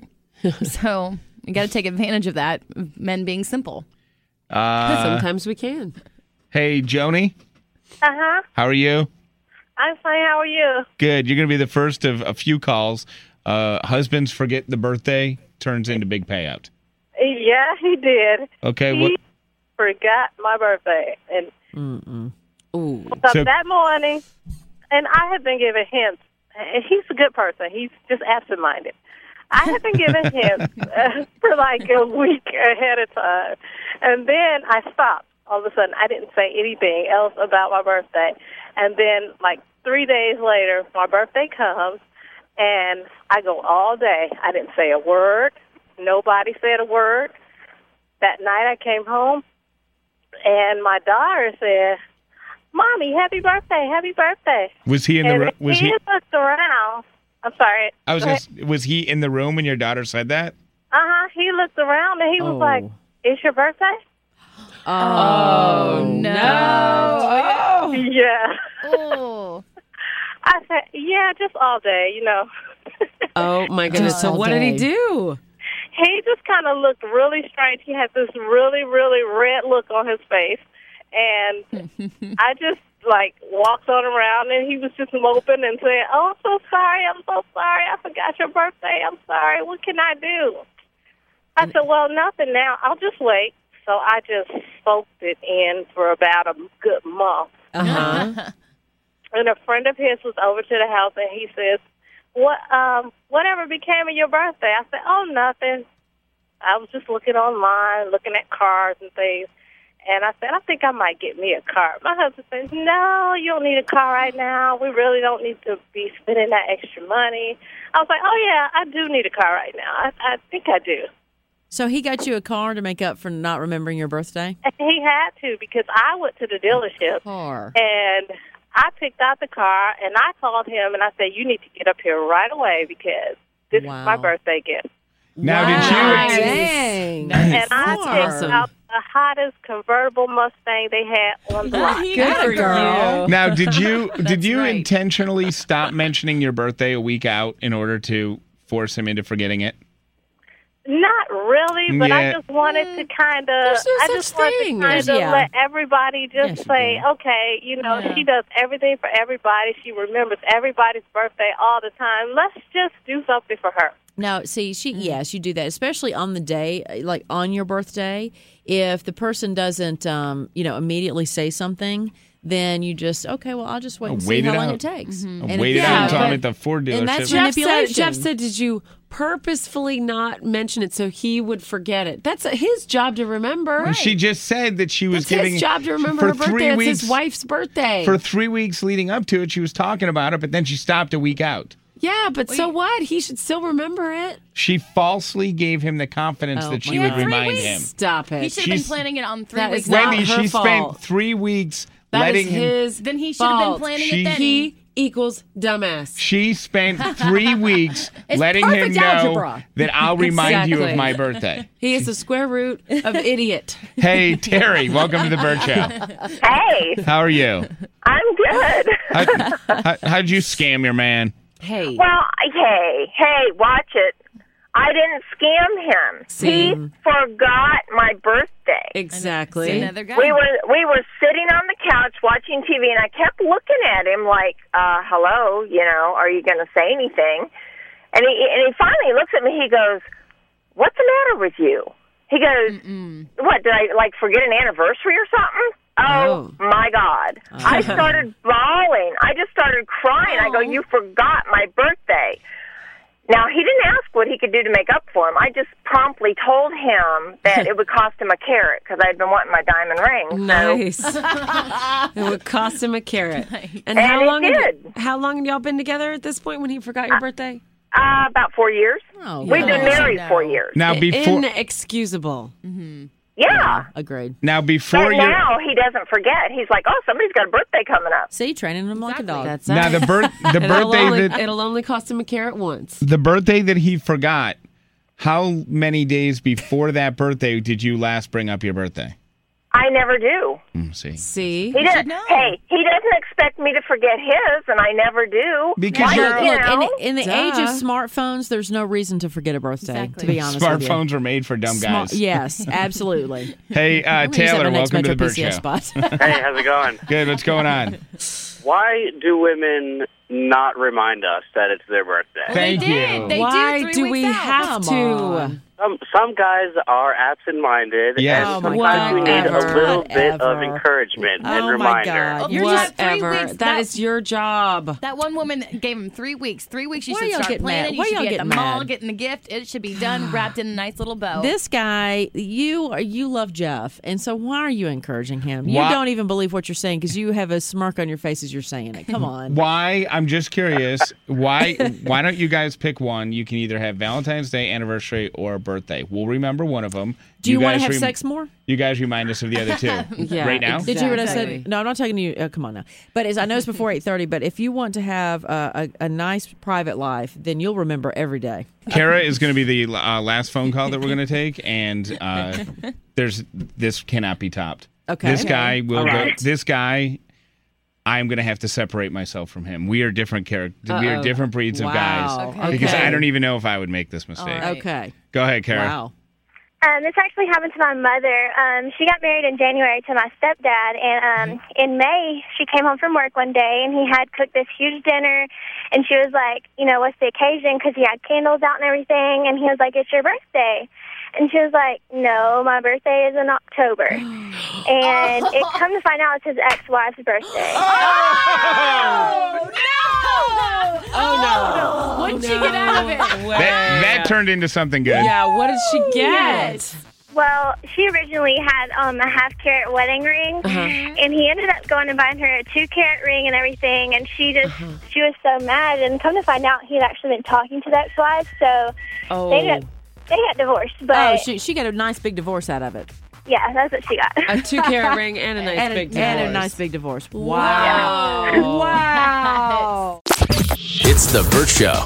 [SPEAKER 7] So you got to take advantage of that, men being simple.
[SPEAKER 5] Uh,
[SPEAKER 9] Sometimes we can.
[SPEAKER 5] Hey, Joni,
[SPEAKER 11] Uh huh.
[SPEAKER 5] how are you?
[SPEAKER 11] I'm fine. How are you?
[SPEAKER 5] Good. You're going to be the first of a few calls. Uh, husbands forget the birthday turns into big payout.
[SPEAKER 11] Yeah, he did.
[SPEAKER 5] Okay.
[SPEAKER 11] He
[SPEAKER 5] What?
[SPEAKER 11] forgot my birthday and
[SPEAKER 4] Mm-mm.
[SPEAKER 9] Ooh.
[SPEAKER 11] woke up
[SPEAKER 5] So-
[SPEAKER 11] that morning, and I have been giving hints. And he's a good person. He's just absent-minded. I have been giving hints uh, for like a week ahead of time, and then I stopped. All of a sudden, I didn't say anything else about my birthday, and then like three days later, my birthday comes, and I go all day. I didn't say a word. Nobody said a word. That night, I came home, and my daughter said, "Mommy, happy birthday! Happy birthday!"
[SPEAKER 5] Was he in the
[SPEAKER 11] and
[SPEAKER 5] room? Was
[SPEAKER 11] he
[SPEAKER 5] he?
[SPEAKER 11] looked around. I'm sorry.
[SPEAKER 5] I was
[SPEAKER 11] Go ahead.
[SPEAKER 5] just. Was he in the room when your daughter said that?
[SPEAKER 11] Uh-huh. He looked around and he was
[SPEAKER 5] Oh.
[SPEAKER 11] like, "It's your birthday?"
[SPEAKER 4] Oh,
[SPEAKER 7] no.
[SPEAKER 11] Oh. Yeah.
[SPEAKER 7] Oh.
[SPEAKER 11] I said, "Yeah, just all day, you know."
[SPEAKER 9] Oh, my goodness. So
[SPEAKER 11] all
[SPEAKER 9] what did he
[SPEAKER 11] day.
[SPEAKER 9] do?
[SPEAKER 11] He just kind of looked really strange. He had this really, really red look on his face. And I just, like, walked on around, and he was just moping and saying, "Oh, I'm so sorry. I'm so sorry. I forgot your birthday. I'm sorry. What can I do?" I said, "Well, nothing now. I'll just wait." So I just soaked it in for about a good month.
[SPEAKER 9] Uh-huh.
[SPEAKER 11] And a friend of his was over to the house, and he says, "What, um, whatever became of your birthday?" I said, "Oh, nothing. I was just looking online, looking at cars and things." And I said, "I think I might get me a car." My husband says, "No, you don't need a car right now. We really don't need to be spending that extra money." I was like, "Oh, yeah, I do need a car right now. I, I think I do."
[SPEAKER 4] So he got you a car to make up for not remembering your birthday?
[SPEAKER 11] And he had to, because I went to the dealership.
[SPEAKER 4] Car.
[SPEAKER 11] And I picked out the car, and I called him, and I said, "You need to get up here right away because this
[SPEAKER 4] Wow.
[SPEAKER 11] is my birthday gift."
[SPEAKER 5] Now, did you?
[SPEAKER 4] Dang.
[SPEAKER 11] And I
[SPEAKER 4] That's
[SPEAKER 11] picked
[SPEAKER 4] awesome.
[SPEAKER 11] out the hottest convertible Mustang they had on the lot.
[SPEAKER 4] Good for girl.
[SPEAKER 5] Now, did you? did
[SPEAKER 7] That's
[SPEAKER 5] you
[SPEAKER 7] right.
[SPEAKER 5] intentionally stop mentioning your birthday a week out in order to force him into forgetting it?
[SPEAKER 11] Not really, but I
[SPEAKER 5] Yeah.
[SPEAKER 11] just wanted to kind of,
[SPEAKER 9] There's no
[SPEAKER 11] I
[SPEAKER 9] such
[SPEAKER 11] just wanted
[SPEAKER 9] thing.
[SPEAKER 11] to kind of
[SPEAKER 4] Yeah.
[SPEAKER 11] let everybody just
[SPEAKER 4] Yes, you
[SPEAKER 11] say,
[SPEAKER 4] did.
[SPEAKER 11] okay, you know,
[SPEAKER 4] Yeah.
[SPEAKER 11] she does everything for everybody. She remembers everybody's birthday all the time. Let's just do something for her.
[SPEAKER 4] Now, see, she yes, you do that, especially on the day, like on your birthday. If the person doesn't, um, you know, immediately say something, then you just okay. Well, I'll just wait and
[SPEAKER 5] Oh,
[SPEAKER 4] see
[SPEAKER 5] wait
[SPEAKER 4] how
[SPEAKER 5] it
[SPEAKER 4] long
[SPEAKER 5] out.
[SPEAKER 4] it takes.
[SPEAKER 5] I'll
[SPEAKER 4] And
[SPEAKER 5] wait
[SPEAKER 4] if-
[SPEAKER 5] it out
[SPEAKER 4] yeah,
[SPEAKER 5] until I'm
[SPEAKER 4] but-
[SPEAKER 5] at the Ford dealership.
[SPEAKER 4] and that's
[SPEAKER 9] Jeff said,
[SPEAKER 4] manipulation.
[SPEAKER 9] Jeff said, did you purposefully not mention it so he would forget it. That's his job to remember.
[SPEAKER 5] And she just said that she was
[SPEAKER 9] That's
[SPEAKER 5] giving
[SPEAKER 9] his job to remember
[SPEAKER 5] for
[SPEAKER 9] her birthday.
[SPEAKER 5] three
[SPEAKER 9] It's
[SPEAKER 5] weeks,
[SPEAKER 9] his wife's birthday.
[SPEAKER 5] For three weeks leading up to it, she was talking about it, but then she stopped a week out.
[SPEAKER 9] Yeah, but so what? He should still remember it.
[SPEAKER 5] She falsely gave him the confidence
[SPEAKER 9] Oh,
[SPEAKER 5] that she
[SPEAKER 7] my
[SPEAKER 5] would
[SPEAKER 7] God. Three
[SPEAKER 5] remind
[SPEAKER 7] weeks.
[SPEAKER 5] him.
[SPEAKER 9] Stop it.
[SPEAKER 7] He should have been
[SPEAKER 5] She's-
[SPEAKER 7] planning it on three
[SPEAKER 9] That
[SPEAKER 7] weeks.
[SPEAKER 9] is not
[SPEAKER 5] Wendy,
[SPEAKER 9] her
[SPEAKER 5] she
[SPEAKER 9] fault.
[SPEAKER 5] spent three weeks
[SPEAKER 9] That
[SPEAKER 5] letting
[SPEAKER 9] is
[SPEAKER 5] him.
[SPEAKER 9] his
[SPEAKER 7] Then he should have been
[SPEAKER 9] fault.
[SPEAKER 7] planning
[SPEAKER 5] She-
[SPEAKER 7] it then.
[SPEAKER 9] He equals dumbass.
[SPEAKER 5] She spent three weeks
[SPEAKER 7] It's
[SPEAKER 5] letting him
[SPEAKER 7] perfect
[SPEAKER 5] know
[SPEAKER 7] algebra.
[SPEAKER 5] that I'll remind you of
[SPEAKER 9] Exactly.
[SPEAKER 5] my birthday.
[SPEAKER 9] He is the square root of idiot.
[SPEAKER 5] Hey, Terry, welcome to the Burt Show.
[SPEAKER 11] Hey,
[SPEAKER 5] How are you?
[SPEAKER 11] I'm good.
[SPEAKER 5] How, how, how'd you scam your man?
[SPEAKER 9] Hey.
[SPEAKER 11] Well, hey, hey, watch it. I didn't scam him.
[SPEAKER 9] See?
[SPEAKER 11] He forgot my birthday.
[SPEAKER 9] Exactly.
[SPEAKER 7] Another guy.
[SPEAKER 11] We were we were sitting on the couch watching T V, and I kept looking at him like, uh, "Hello, you know, are you going to say anything?" And he and he finally looks at me. He goes, "What's the matter with you?" He goes,
[SPEAKER 7] Mm-mm.
[SPEAKER 11] "What, did I like forget an anniversary or something?" Oh,
[SPEAKER 9] Oh.
[SPEAKER 11] my God! I started bawling. I just started crying. I go, "You forgot my birthday." Now, he didn't ask what he could do to make up for him. I just promptly told him that it would cost him a carrot because I'd been wanting my diamond ring. So,
[SPEAKER 9] Nice. It would cost him a carrot. And,
[SPEAKER 11] And
[SPEAKER 9] how
[SPEAKER 11] it
[SPEAKER 9] long? Had,
[SPEAKER 11] did.
[SPEAKER 9] how long had y'all been together at this point when he forgot your birthday?
[SPEAKER 11] uh, about four years.
[SPEAKER 4] Oh,
[SPEAKER 11] We've been
[SPEAKER 4] goodness.
[SPEAKER 11] married
[SPEAKER 7] no.
[SPEAKER 11] four years.
[SPEAKER 5] Now before
[SPEAKER 9] Inexcusable.
[SPEAKER 11] Yeah.
[SPEAKER 4] Agreed.
[SPEAKER 5] now
[SPEAKER 11] But
[SPEAKER 5] before you
[SPEAKER 11] now he doesn't forget. He's like, "Oh, somebody's got a birthday coming up."
[SPEAKER 4] See, training him like a dog.
[SPEAKER 9] That's
[SPEAKER 5] now
[SPEAKER 9] it.
[SPEAKER 5] the birth the
[SPEAKER 9] It'll
[SPEAKER 5] birthday
[SPEAKER 9] only,
[SPEAKER 5] that
[SPEAKER 9] it'll only cost him a carrot once.
[SPEAKER 5] the birthday that he forgot. How many days before that birthday did you last bring up your birthday?
[SPEAKER 11] I never do.
[SPEAKER 5] Mm, see,
[SPEAKER 9] See?
[SPEAKER 11] He doesn't.
[SPEAKER 7] know.
[SPEAKER 11] Hey, he doesn't expect me to forget his, and I never do.
[SPEAKER 5] Because
[SPEAKER 11] Why,
[SPEAKER 5] you're-
[SPEAKER 11] you
[SPEAKER 4] Look,
[SPEAKER 11] know?
[SPEAKER 4] in, in the age of
[SPEAKER 9] Duh.
[SPEAKER 4] smartphones, there's no reason to forget a birthday.
[SPEAKER 7] Exactly.
[SPEAKER 4] To be honest with you.
[SPEAKER 5] smartphones were made for dumb
[SPEAKER 4] Smart-
[SPEAKER 5] guys.
[SPEAKER 4] yes, absolutely.
[SPEAKER 5] Hey, uh,
[SPEAKER 4] I'm gonna use that
[SPEAKER 5] Taylor,
[SPEAKER 4] my next
[SPEAKER 5] welcome to the
[SPEAKER 4] Metro
[SPEAKER 5] Burt
[SPEAKER 4] P C S
[SPEAKER 5] Show.
[SPEAKER 4] spot.
[SPEAKER 12] Hey, how's it going?
[SPEAKER 5] Good. What's going on?
[SPEAKER 12] Why do women not remind us that it's their birthday?
[SPEAKER 5] Thank
[SPEAKER 7] they
[SPEAKER 5] you.
[SPEAKER 7] did. They
[SPEAKER 9] Why
[SPEAKER 7] do, three
[SPEAKER 9] do
[SPEAKER 7] weeks
[SPEAKER 9] we
[SPEAKER 7] out.
[SPEAKER 9] have
[SPEAKER 4] Come
[SPEAKER 9] to?
[SPEAKER 4] on.
[SPEAKER 12] Some some guys are absent-minded,
[SPEAKER 5] Yes.
[SPEAKER 12] and
[SPEAKER 5] Oh,
[SPEAKER 4] my
[SPEAKER 12] sometimes we need a
[SPEAKER 9] God.
[SPEAKER 12] little bit of
[SPEAKER 4] Whatever.
[SPEAKER 12] encouragement and
[SPEAKER 4] Oh, my
[SPEAKER 12] reminder.
[SPEAKER 4] God.
[SPEAKER 7] You're just three
[SPEAKER 9] Whatever.
[SPEAKER 7] weeks-
[SPEAKER 9] That
[SPEAKER 7] that-
[SPEAKER 9] is your job.
[SPEAKER 7] That one woman gave him three weeks. Three weeks you
[SPEAKER 4] Why
[SPEAKER 7] should
[SPEAKER 4] y'all
[SPEAKER 7] start
[SPEAKER 4] getting
[SPEAKER 7] planning.
[SPEAKER 4] mad?
[SPEAKER 7] You
[SPEAKER 4] Why
[SPEAKER 7] should
[SPEAKER 4] y'all
[SPEAKER 7] be at the
[SPEAKER 4] getting
[SPEAKER 7] mall
[SPEAKER 4] mad?
[SPEAKER 7] getting the gift. It should be done, wrapped in a nice little bow.
[SPEAKER 4] This guy, you you love Jeff, and so why are you encouraging him? You
[SPEAKER 5] Why-
[SPEAKER 4] don't even believe what you're saying because you have a smirk on your face as you're saying it. Come on.
[SPEAKER 5] Why? I'm just curious. Why? Why don't you guys pick one? You can either have Valentine's Day, anniversary, or birthday. We'll remember one of them.
[SPEAKER 4] Do you, want
[SPEAKER 5] guys
[SPEAKER 4] to have
[SPEAKER 5] rem-
[SPEAKER 4] sex more?
[SPEAKER 5] You guys remind us of the other two.
[SPEAKER 9] Yeah,
[SPEAKER 5] right now.
[SPEAKER 4] Did you hear what I
[SPEAKER 9] Exactly.
[SPEAKER 4] said? No, I'm not talking to you. Uh, come on now. But as I know it's before eight thirty. But if you want to have a, a, a nice private life, then you'll remember every day.
[SPEAKER 5] Kara is going to be the uh, last phone call that we're going to take, and uh, there's this cannot be topped.
[SPEAKER 4] Okay.
[SPEAKER 5] This guy will
[SPEAKER 4] All
[SPEAKER 5] go.
[SPEAKER 4] right.
[SPEAKER 5] This guy. I'm going to have to separate myself from him. We are different characters. We are
[SPEAKER 9] Uh-oh.
[SPEAKER 5] different breeds of
[SPEAKER 4] Wow.
[SPEAKER 5] guys.
[SPEAKER 4] Okay.
[SPEAKER 5] Because
[SPEAKER 4] Okay.
[SPEAKER 5] I don't even know if I would make this mistake.
[SPEAKER 7] All right.
[SPEAKER 4] Okay.
[SPEAKER 5] Go ahead, Kara.
[SPEAKER 4] Wow.
[SPEAKER 13] Um, this actually happened to my mother. Um, she got married in January to my stepdad, and um, in May she came home from work one day, and he had cooked this huge dinner, and she was like, you know, what's the occasion? Because he had candles out and everything, and he was like, it's your birthday. And she was like, no, my birthday is in October. And it come to find out it's his ex-wife's birthday.
[SPEAKER 7] Oh, no!
[SPEAKER 9] Oh, no.
[SPEAKER 7] What'd she get out of it?
[SPEAKER 5] That, that turned into something good.
[SPEAKER 9] Yeah, what did she get?
[SPEAKER 13] Well, she originally had um, a half-carat wedding ring,
[SPEAKER 9] Uh-huh.
[SPEAKER 13] and he ended up going and buying her a two-carat ring and everything, and she just,
[SPEAKER 9] Uh-huh.
[SPEAKER 13] she was so mad, and come to find out he had actually been talking to the ex-wife, so
[SPEAKER 9] Oh.
[SPEAKER 13] they got, they got divorced, but
[SPEAKER 4] Oh, she she got a nice big divorce out of it.
[SPEAKER 13] yeah, that's what she got.
[SPEAKER 9] A two-carat ring and a nice
[SPEAKER 4] and,
[SPEAKER 9] big
[SPEAKER 4] a,
[SPEAKER 9] divorce.
[SPEAKER 4] and a nice big divorce.
[SPEAKER 9] Wow.
[SPEAKER 4] Wow.
[SPEAKER 3] It's The Burt Show.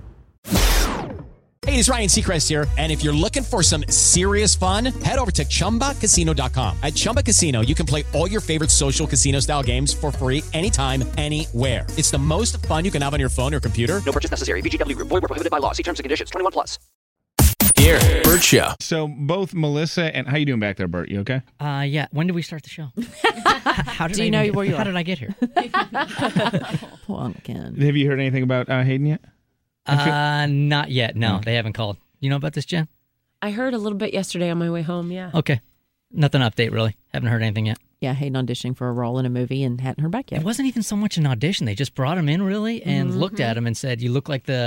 [SPEAKER 1] Hey, it's Ryan Seacrest here, and if you're looking for some serious fun, head over to Chumba Casino dot com. At Chumba Casino, you can play all your favorite social casino-style games for free anytime, anywhere. It's the most fun you can have on your phone or computer.
[SPEAKER 2] No purchase necessary. V G W Group. Void where prohibited by law. See terms and conditions. twenty-one plus.
[SPEAKER 3] Here, Burt Show.
[SPEAKER 5] So both Melissa and how you doing back there, Bert? You okay?
[SPEAKER 6] Uh, yeah. When did we start the show? How did
[SPEAKER 4] Do
[SPEAKER 6] I
[SPEAKER 4] you know
[SPEAKER 6] even-
[SPEAKER 4] where you
[SPEAKER 6] How
[SPEAKER 4] are?
[SPEAKER 6] did I get here?
[SPEAKER 4] Pumpkin.
[SPEAKER 5] Have you heard anything about uh, Hayden yet?
[SPEAKER 6] Uh, not yet. No, they haven't called. You know about this, Jen?
[SPEAKER 9] I heard a little bit yesterday on my way home, yeah.
[SPEAKER 6] Okay. Nothing to update, really. Haven't heard anything yet.
[SPEAKER 4] Yeah, Hayden auditioning for a role in a movie and hadn't heard back
[SPEAKER 6] It
[SPEAKER 4] yet.
[SPEAKER 6] wasn't even so much an audition. They just brought him in, really, and
[SPEAKER 4] Mhm.
[SPEAKER 6] looked at him and said, you look like the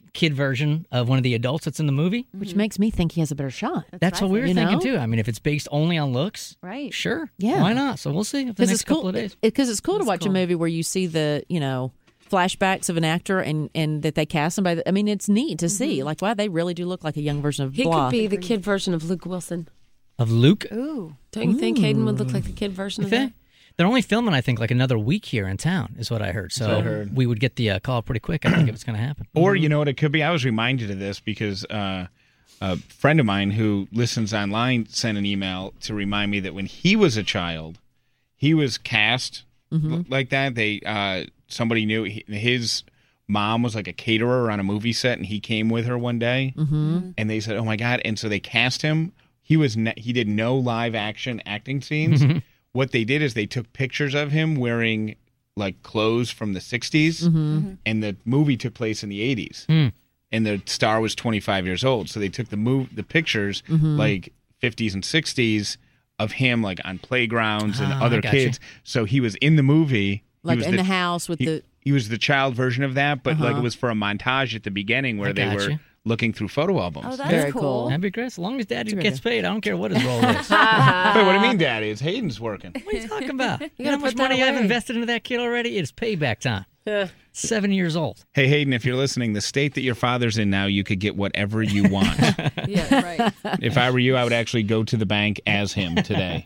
[SPEAKER 6] kid version of one of the adults that's in the movie.
[SPEAKER 4] Which makes me think he has a better shot.
[SPEAKER 6] That's, that's what, what we were
[SPEAKER 4] you
[SPEAKER 6] thinking,
[SPEAKER 4] know?
[SPEAKER 6] too. I mean, if it's based only on looks,
[SPEAKER 4] right?
[SPEAKER 6] Sure.
[SPEAKER 4] Yeah.
[SPEAKER 6] Why not? So we'll see if the next
[SPEAKER 4] it's cool,
[SPEAKER 6] couple of days.
[SPEAKER 4] Because it, it's cool
[SPEAKER 9] That's
[SPEAKER 4] to watch
[SPEAKER 9] cool.
[SPEAKER 4] a movie where you see the, you know, flashbacks of an actor and, and that they cast somebody. I mean, it's neat to mm-hmm. see. Like, wow, they really do look like a young version of
[SPEAKER 9] He
[SPEAKER 4] blah.
[SPEAKER 9] could be the kid version of Luke Wilson.
[SPEAKER 6] Of Luke?
[SPEAKER 9] Ooh. Don't you Ooh. think Hayden would look like the kid version of that?
[SPEAKER 6] They're only filming, I think, like another week here in town, is what I heard. So
[SPEAKER 5] I heard.
[SPEAKER 6] we would get the uh, call pretty quick, I think, if it's going to happen.
[SPEAKER 5] Or, you know what it could be? I was reminded of this because uh, a friend of mine who listens online sent an email to remind me that when he was a child, he was cast mm-hmm. like that. They uh, somebody knew he, his mom was like a caterer on a movie set, and he came with her one day,
[SPEAKER 4] mm-hmm.
[SPEAKER 5] and they said, "Oh my God!" And so they cast him. He was ne- he did no live action acting scenes. What they did is they took pictures of him wearing like clothes from the sixties,
[SPEAKER 4] mm-hmm.
[SPEAKER 5] and the movie took place in the eighties,
[SPEAKER 6] mm.
[SPEAKER 5] and the star was twenty-five years old. So they took the move the pictures
[SPEAKER 4] mm-hmm.
[SPEAKER 5] like fifties and sixties of him like on playgrounds and
[SPEAKER 6] Oh,
[SPEAKER 5] other
[SPEAKER 6] I got
[SPEAKER 5] kids.
[SPEAKER 6] you.
[SPEAKER 5] So he was in the movie,
[SPEAKER 4] like
[SPEAKER 5] he was
[SPEAKER 4] in the, the house with
[SPEAKER 5] he,
[SPEAKER 4] the.
[SPEAKER 5] He was the child version of that, but
[SPEAKER 4] Uh-huh.
[SPEAKER 5] like it was for a montage at the beginning where
[SPEAKER 6] I
[SPEAKER 5] they
[SPEAKER 6] got
[SPEAKER 5] were
[SPEAKER 6] you.
[SPEAKER 5] looking through photo albums.
[SPEAKER 7] Oh, that's
[SPEAKER 4] Very
[SPEAKER 7] cool.
[SPEAKER 4] cool.
[SPEAKER 6] That'd be great. As long as Daddy
[SPEAKER 4] That's
[SPEAKER 6] gets
[SPEAKER 4] good.
[SPEAKER 6] paid, I don't care what his role is.
[SPEAKER 5] Wait, what do you mean, Daddy? It's Hayden's working.
[SPEAKER 6] What are you talking about? You,
[SPEAKER 9] gotta
[SPEAKER 6] know how much
[SPEAKER 9] put that
[SPEAKER 6] money I've
[SPEAKER 9] away.
[SPEAKER 6] invested into that kid already? It's payback time.
[SPEAKER 9] Yeah.
[SPEAKER 6] Seven years old.
[SPEAKER 5] Hey, Hayden, if you're listening, the state that your father's in now, you could get whatever you want.
[SPEAKER 9] Yeah, right.
[SPEAKER 5] If I were you, I would actually go to the bank as him today.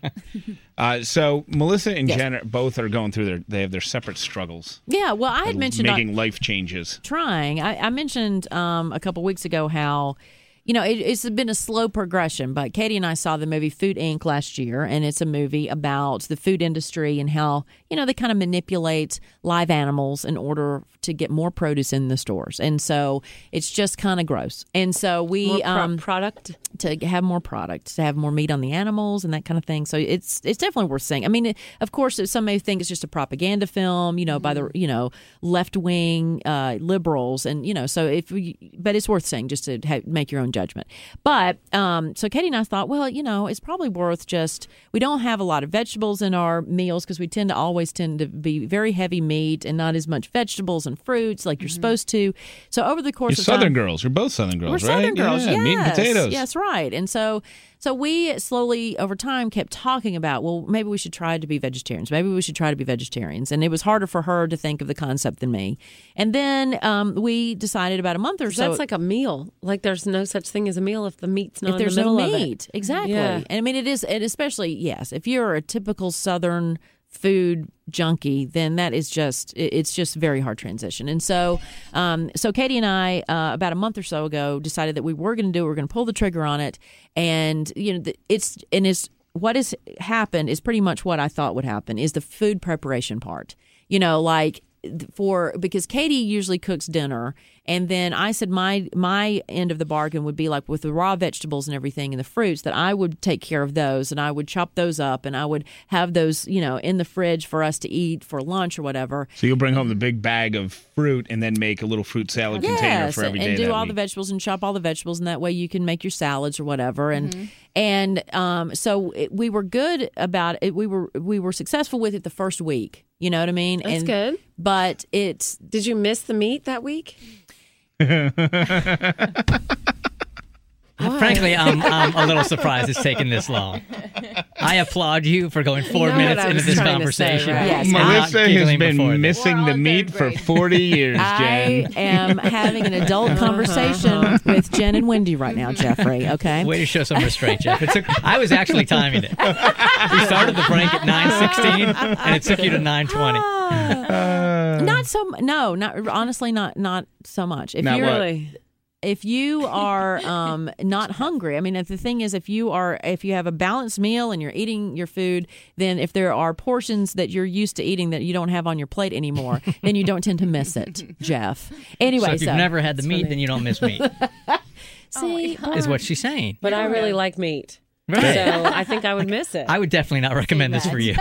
[SPEAKER 5] Uh, so Melissa and
[SPEAKER 4] Yes.
[SPEAKER 5] Jen are, both are going through their, they have their separate struggles.
[SPEAKER 4] Yeah, well, I had mentioned on-
[SPEAKER 5] making life changes.
[SPEAKER 4] trying. I, I mentioned um, a couple weeks ago how, you know, it, it's been a slow progression, but Katie and I saw the movie Food Incorporated last year, and it's a movie about the food industry and how, you know, they kind of manipulate live animals in order to get more produce in the stores. And so it's just kind of gross. And so we...
[SPEAKER 9] More pro-
[SPEAKER 4] um,
[SPEAKER 9] product?
[SPEAKER 4] to have more product, to have more meat on the animals and that kind of thing. So it's it's definitely worth seeing. I mean, it, of course, some may think it's just a propaganda film, you know, mm-hmm. by the you know left wing uh, liberals, and you know, so if we, but it's worth seeing just to ha- make your own judgment. But um, so Katie and I thought, well, you know, it's probably worth just we don't have a lot of vegetables in our meals because we tend to always tend to be very heavy meat and not as much vegetables and fruits like you're
[SPEAKER 9] Mm-hmm.
[SPEAKER 4] supposed to. So over the course
[SPEAKER 5] You're
[SPEAKER 4] of
[SPEAKER 5] Southern
[SPEAKER 4] time,
[SPEAKER 5] girls. You're both Southern girls,
[SPEAKER 4] we're
[SPEAKER 5] right?
[SPEAKER 4] Southern girls,
[SPEAKER 5] yeah,
[SPEAKER 4] yes.
[SPEAKER 5] meat and potatoes.
[SPEAKER 4] Yes, right. And so so we slowly over time kept talking about, well, maybe we should try to be vegetarians. Maybe we should try to be vegetarians. And it was harder for her to think of the concept than me. And then um, we decided about a month or so.
[SPEAKER 9] That's like a meal. Like there's no such thing as a meal if the meat's not
[SPEAKER 4] if there's
[SPEAKER 9] in the
[SPEAKER 4] no
[SPEAKER 9] middle
[SPEAKER 4] meat.
[SPEAKER 9] of it.
[SPEAKER 4] Exactly.
[SPEAKER 9] Yeah.
[SPEAKER 4] And I mean, it is, and especially, yes, if you're a typical Southern food junkie, then that is just it- it's just very hard transition. And so um so Katie and I uh, about a month or so ago decided that we were going to do it. We we're going to pull the trigger on it. And you know the- it's and it's what has happened is pretty much what I thought would happen is the food preparation part. You know, like for because Katie usually cooks dinner, and then I said my my end of the bargain would be like with the raw vegetables and everything and the fruits that I would take care of those, and I would chop those up, and I would have those you know in the fridge for us to eat for lunch or whatever.
[SPEAKER 5] So you'll bring home the big bag of fruit and then make a little fruit salad container
[SPEAKER 4] Yes,
[SPEAKER 5] for every day
[SPEAKER 4] and do
[SPEAKER 5] that
[SPEAKER 4] all
[SPEAKER 5] week.
[SPEAKER 4] the vegetables and chop all the vegetables, and that way you can make your salads or whatever. And
[SPEAKER 9] Mm-hmm.
[SPEAKER 4] and um, so it, we were good about it. We were we were successful with it the first week. You know what I mean?
[SPEAKER 9] That's
[SPEAKER 4] and,
[SPEAKER 9] good.
[SPEAKER 4] But it's
[SPEAKER 9] Did you miss the meat that week?
[SPEAKER 6] Frankly, I'm, I'm a little surprised it's taken this long. I applaud you for going four
[SPEAKER 9] know
[SPEAKER 6] minutes
[SPEAKER 9] what I
[SPEAKER 6] into
[SPEAKER 9] was
[SPEAKER 6] this
[SPEAKER 9] trying to say,
[SPEAKER 6] conversation.
[SPEAKER 9] right?
[SPEAKER 4] Yes.
[SPEAKER 6] I'm not
[SPEAKER 5] Melissa has
[SPEAKER 6] giggling before
[SPEAKER 5] been
[SPEAKER 6] this.
[SPEAKER 5] missing the meat for forty years,
[SPEAKER 4] I
[SPEAKER 5] Jen.
[SPEAKER 4] am having an adult conversation with Jen and Wendy right now, Jeffrey. Okay.
[SPEAKER 6] Way to show some restraint, Jeff. It took, I was actually timing it. We started the break at nine sixteen, and it took you to nine twenty.
[SPEAKER 4] Not so. No, not honestly. Not not so much. If
[SPEAKER 5] Not
[SPEAKER 4] you're
[SPEAKER 5] what?
[SPEAKER 9] Really?
[SPEAKER 4] if you are um, not hungry, I mean, if the thing is, if you are, if you have a balanced meal and you're eating your food, then if there are portions that you're used to eating that you don't have on your plate anymore, then you don't tend to miss it, Jeff. Anyway,
[SPEAKER 6] So if you've
[SPEAKER 4] so-
[SPEAKER 6] never had the meat, then you don't miss meat,
[SPEAKER 4] see,
[SPEAKER 6] is what she's saying.
[SPEAKER 9] But I really like meat.
[SPEAKER 6] Right.
[SPEAKER 9] So I think I would miss it.
[SPEAKER 6] I would definitely not recommend this for you.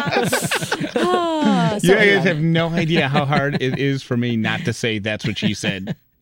[SPEAKER 4] Ah, so
[SPEAKER 5] You
[SPEAKER 4] anyway.
[SPEAKER 5] guys have no idea how hard it is for me not to say that's what she said.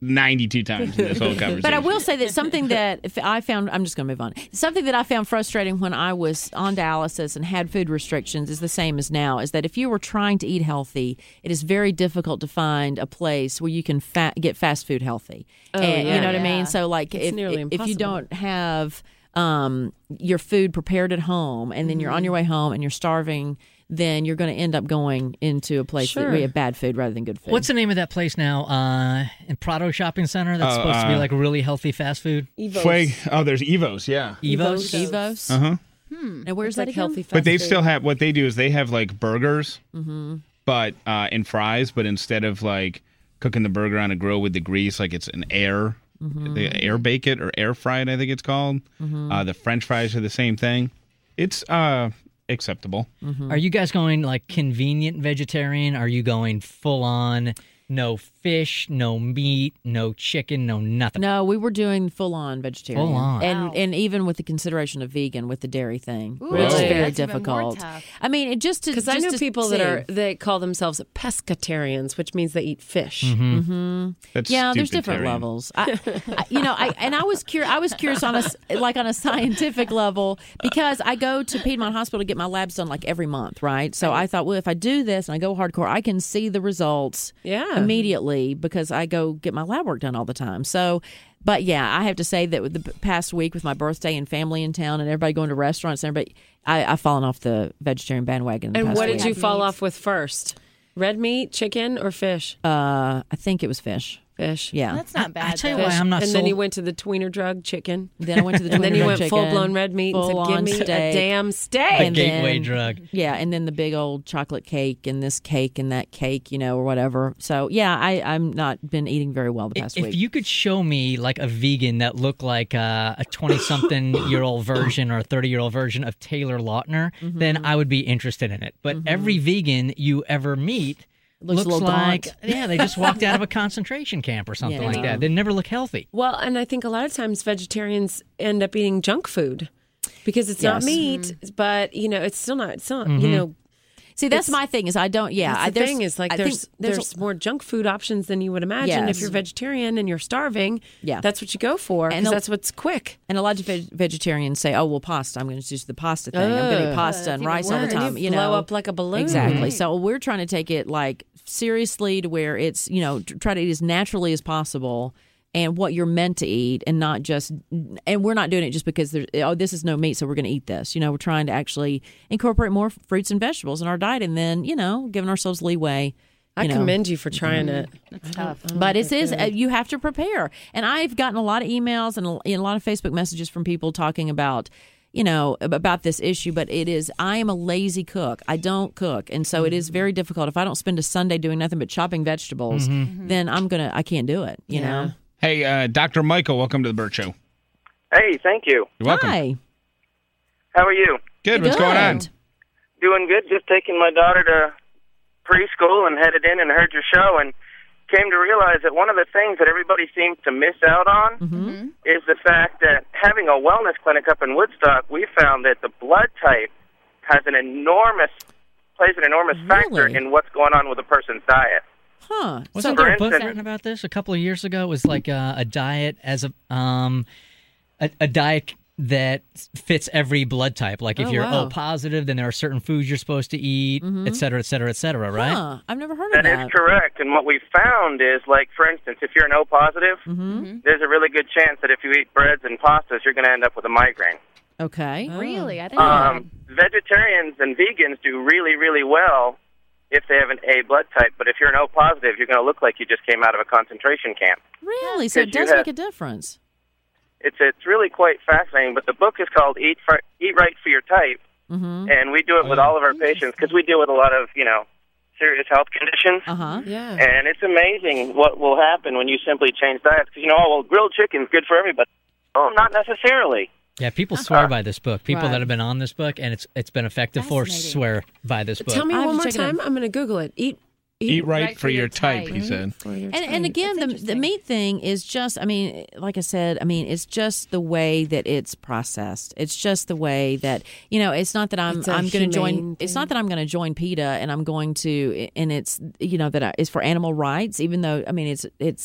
[SPEAKER 5] ninety-two times in this whole conversation.
[SPEAKER 4] But I will say that something that if I found, I'm just going to move on. Something that I found frustrating when I was on dialysis and had food restrictions is the same as now, is that if you were trying to eat healthy, it is very difficult to find a place where you can fa- get fast food healthy.
[SPEAKER 9] Oh,
[SPEAKER 4] and,
[SPEAKER 9] yeah.
[SPEAKER 4] You know what I
[SPEAKER 9] Yeah.
[SPEAKER 4] mean? So like
[SPEAKER 9] It's
[SPEAKER 4] if,
[SPEAKER 9] nearly
[SPEAKER 4] if you
[SPEAKER 9] impossible.
[SPEAKER 4] don't have um, your food prepared at home and then you're on your way home and you're starving, then you're going to end up going into a place
[SPEAKER 6] Sure.
[SPEAKER 4] that we have bad food rather than good food.
[SPEAKER 6] What's the name of that place now? Uh, in Prado Shopping Center. That's
[SPEAKER 5] Oh,
[SPEAKER 6] supposed to be
[SPEAKER 5] uh,
[SPEAKER 6] like really healthy fast food.
[SPEAKER 5] Fueg- oh, there's Evos, yeah.
[SPEAKER 6] Evos.
[SPEAKER 4] Evos.
[SPEAKER 5] Uh huh.
[SPEAKER 4] Hmm. And where's
[SPEAKER 9] It's
[SPEAKER 4] that
[SPEAKER 9] like
[SPEAKER 4] again?
[SPEAKER 9] healthy fast
[SPEAKER 5] But they
[SPEAKER 9] food.
[SPEAKER 5] still have what they do is they have like burgers,
[SPEAKER 4] Mm-hmm.
[SPEAKER 5] but uh, and fries. But instead of like cooking the burger on a grill with the grease, like it's an air,
[SPEAKER 4] Mhm.
[SPEAKER 5] they air bake it or air fry it, I think it's called.
[SPEAKER 4] Mhm.
[SPEAKER 5] Uh, the French fries are the same thing. It's uh, acceptable.
[SPEAKER 4] Mm-hmm.
[SPEAKER 6] Are you guys going like convenient vegetarian? Are you going full on no fish, no meat, no chicken, no nothing?
[SPEAKER 4] No, we were doing full on vegetarian.
[SPEAKER 6] Full on.
[SPEAKER 4] And and even with the consideration of vegan with the dairy thing,
[SPEAKER 9] Ooh,
[SPEAKER 4] which is
[SPEAKER 9] really?
[SPEAKER 4] very
[SPEAKER 9] That's even more
[SPEAKER 4] difficult.
[SPEAKER 9] tough.
[SPEAKER 4] I mean, it just to
[SPEAKER 9] Because I
[SPEAKER 4] just
[SPEAKER 9] know
[SPEAKER 4] to
[SPEAKER 9] people that
[SPEAKER 4] see.
[SPEAKER 9] are they call themselves pescatarians, which means they eat fish.
[SPEAKER 4] Mm-hmm.
[SPEAKER 5] That's
[SPEAKER 4] yeah, there's different
[SPEAKER 5] stupid-tarian.
[SPEAKER 4] levels. I, I, you know, I and I was curious. I was curious on a s- like on a scientific level because I go to Piedmont Hospital to get my labs done like every month, right? So I thought, well, if I do this and I go hardcore, I can see the results
[SPEAKER 9] Yeah.
[SPEAKER 4] immediately because I go get my lab work done all the time. So. But yeah, I have to say that with the p- past week with my birthday and family in town and everybody going to restaurants and everybody, I, I've fallen off the vegetarian bandwagon. The
[SPEAKER 9] And
[SPEAKER 4] past
[SPEAKER 9] what
[SPEAKER 4] week.
[SPEAKER 9] did you fall off with first? Red meat, chicken, or fish?
[SPEAKER 4] Uh, I think it was fish.
[SPEAKER 9] Fish.
[SPEAKER 4] Yeah.
[SPEAKER 7] That's not bad.
[SPEAKER 6] I tell you
[SPEAKER 7] though.
[SPEAKER 6] why I'm not
[SPEAKER 9] And
[SPEAKER 6] sold.
[SPEAKER 9] then you went to the tweener drug chicken.
[SPEAKER 4] Then I went to the
[SPEAKER 9] and then
[SPEAKER 4] tweener
[SPEAKER 9] you
[SPEAKER 4] drug
[SPEAKER 9] went
[SPEAKER 4] chicken,
[SPEAKER 9] full blown red meat and said,
[SPEAKER 4] full
[SPEAKER 9] "Give
[SPEAKER 4] on
[SPEAKER 9] me
[SPEAKER 4] steak.
[SPEAKER 9] a damn steak."
[SPEAKER 6] The
[SPEAKER 4] And
[SPEAKER 6] gateway
[SPEAKER 4] then-
[SPEAKER 6] drug.
[SPEAKER 4] Yeah, and then the big old chocolate cake and this cake and that cake, you know, or whatever. So yeah, I I'm not been eating very well the past
[SPEAKER 6] If
[SPEAKER 4] week.
[SPEAKER 6] you could show me like a vegan that looked like uh, a twenty-something-year-old version or a thirty-year-old version of Taylor Lautner,
[SPEAKER 4] Mm-hmm.
[SPEAKER 6] then I would be interested in it. But every vegan you ever meet
[SPEAKER 4] Looks a
[SPEAKER 6] looks
[SPEAKER 4] little
[SPEAKER 6] like
[SPEAKER 4] gaunt.
[SPEAKER 6] yeah, they just walked out of a concentration camp or something
[SPEAKER 4] Yeah.
[SPEAKER 6] like that. They never look healthy.
[SPEAKER 9] Well, and I think a lot of times vegetarians end up eating junk food because it's not
[SPEAKER 4] Yes.
[SPEAKER 9] meat, but you know, it's still not. It's not.
[SPEAKER 6] Mm-hmm.
[SPEAKER 9] You know,
[SPEAKER 4] See, that's
[SPEAKER 9] it's-
[SPEAKER 4] my thing is I don't. Yeah,
[SPEAKER 9] that's
[SPEAKER 4] I,
[SPEAKER 9] the
[SPEAKER 4] there's,
[SPEAKER 9] thing is like
[SPEAKER 4] I
[SPEAKER 9] there's
[SPEAKER 4] think there's,
[SPEAKER 9] there's more junk food options than you would imagine.
[SPEAKER 4] Yes.
[SPEAKER 9] If you're vegetarian and you're starving,
[SPEAKER 4] Yeah.
[SPEAKER 9] that's what you go for
[SPEAKER 4] And
[SPEAKER 9] because
[SPEAKER 4] the-
[SPEAKER 9] that's what's quick.
[SPEAKER 4] and a lot of veg- vegetarians say, "Oh, well, pasta. I'm going to do the pasta thing. I'm going to eat
[SPEAKER 9] Ugh.
[SPEAKER 4] pasta and rice all the
[SPEAKER 9] worse.
[SPEAKER 4] time."
[SPEAKER 9] You
[SPEAKER 4] You know,
[SPEAKER 9] blow up like a balloon.
[SPEAKER 4] Exactly.
[SPEAKER 9] Right.
[SPEAKER 4] So we're trying to take it like seriously to where it's you know tr- try to eat as naturally as possible. And what you're meant to eat, and not just, and we're not doing it just because there's, oh, this is no meat, so we're going to eat this. You know, we're trying to actually incorporate more fruits and vegetables in our diet, and then, you know, giving ourselves leeway.
[SPEAKER 9] I
[SPEAKER 4] you know.
[SPEAKER 9] commend you for trying it.
[SPEAKER 7] That's tough.
[SPEAKER 4] But it is, uh, you have to prepare. And I've gotten a lot of emails and a, and a lot of Facebook messages from people talking about, you know, ab- about this issue. But it is, I am a lazy cook. I don't cook. And so it is very difficult. If I don't spend a Sunday doing nothing but chopping vegetables, then I'm going to, I can't do it, you
[SPEAKER 9] Yeah.
[SPEAKER 4] know?
[SPEAKER 5] Hey, uh, Doctor Michael, welcome to the Burt Show.
[SPEAKER 12] Hey, thank you.
[SPEAKER 5] You're welcome.
[SPEAKER 4] Hi.
[SPEAKER 12] How are you?
[SPEAKER 5] Good. What's going on?
[SPEAKER 12] Doing good. Just taking my daughter to preschool and headed in and heard your show and came to realize that one of the things that everybody seems to miss out on
[SPEAKER 4] Mm-hmm.
[SPEAKER 12] is the fact that having a wellness clinic up in Woodstock, we found that the blood type has an enormous, plays an enormous factor
[SPEAKER 4] Really?
[SPEAKER 12] in what's going on with a person's diet.
[SPEAKER 4] Huh.
[SPEAKER 6] Wasn't
[SPEAKER 12] For
[SPEAKER 6] there a book
[SPEAKER 12] instance-
[SPEAKER 6] written about this a couple of years ago? It was like a, a diet as a um a, a diet that fits every blood type. Like if
[SPEAKER 4] Oh,
[SPEAKER 6] you're
[SPEAKER 4] wow.
[SPEAKER 6] O positive, then there are certain foods you're supposed to eat, et cetera, et cetera, et cetera. Right?
[SPEAKER 4] Huh. I've never heard of
[SPEAKER 12] That
[SPEAKER 4] that.
[SPEAKER 12] is correct. And what we found is, like, for instance, if you're an O positive,
[SPEAKER 4] Mm-hmm.
[SPEAKER 12] there's a really good chance that if you eat breads and pastas, you're going to end up with a migraine.
[SPEAKER 4] Okay.
[SPEAKER 7] Really? I didn't know that.
[SPEAKER 12] Um, vegetarians and vegans do really, really well if they have an A blood type. But if you're an O positive, you're going to look like you just came out of a concentration camp.
[SPEAKER 4] Really? So it
[SPEAKER 12] Because you
[SPEAKER 4] does
[SPEAKER 12] have-
[SPEAKER 4] make a difference.
[SPEAKER 12] It's it's really quite fascinating. But the book is called Eat for, Eat Right for Your Type,
[SPEAKER 4] Mm-hmm.
[SPEAKER 12] and we do it with all of our patients because we deal with a lot of you know serious health conditions.
[SPEAKER 4] Uh-huh.
[SPEAKER 9] Yeah.
[SPEAKER 12] And it's amazing what will happen when you simply change diets. Because, you know, oh, well, grilled chicken's good for everybody. Oh, not necessarily.
[SPEAKER 6] Yeah, people swear by this book. People
[SPEAKER 4] Right.
[SPEAKER 6] that have been on this book and it's it's been effective for
[SPEAKER 7] Fascinating.
[SPEAKER 6] swear by this book.
[SPEAKER 9] Tell me
[SPEAKER 4] I have
[SPEAKER 9] one
[SPEAKER 4] to
[SPEAKER 9] more
[SPEAKER 4] check it out.
[SPEAKER 9] time. I'm going to Google it. Eat.
[SPEAKER 5] Eat right, for your type, he said.
[SPEAKER 4] And and again, the the meat thing is just, I mean, like I said, I mean, it's just the way that it's processed. It's just the way that, you know, it's not that I'm
[SPEAKER 9] It's a
[SPEAKER 4] I'm going to join.
[SPEAKER 9] humane
[SPEAKER 4] It's
[SPEAKER 9] thing.
[SPEAKER 4] not that I'm going to join PETA and I'm going to, and it's you know that I, it's for animal rights, even though I mean it's it's.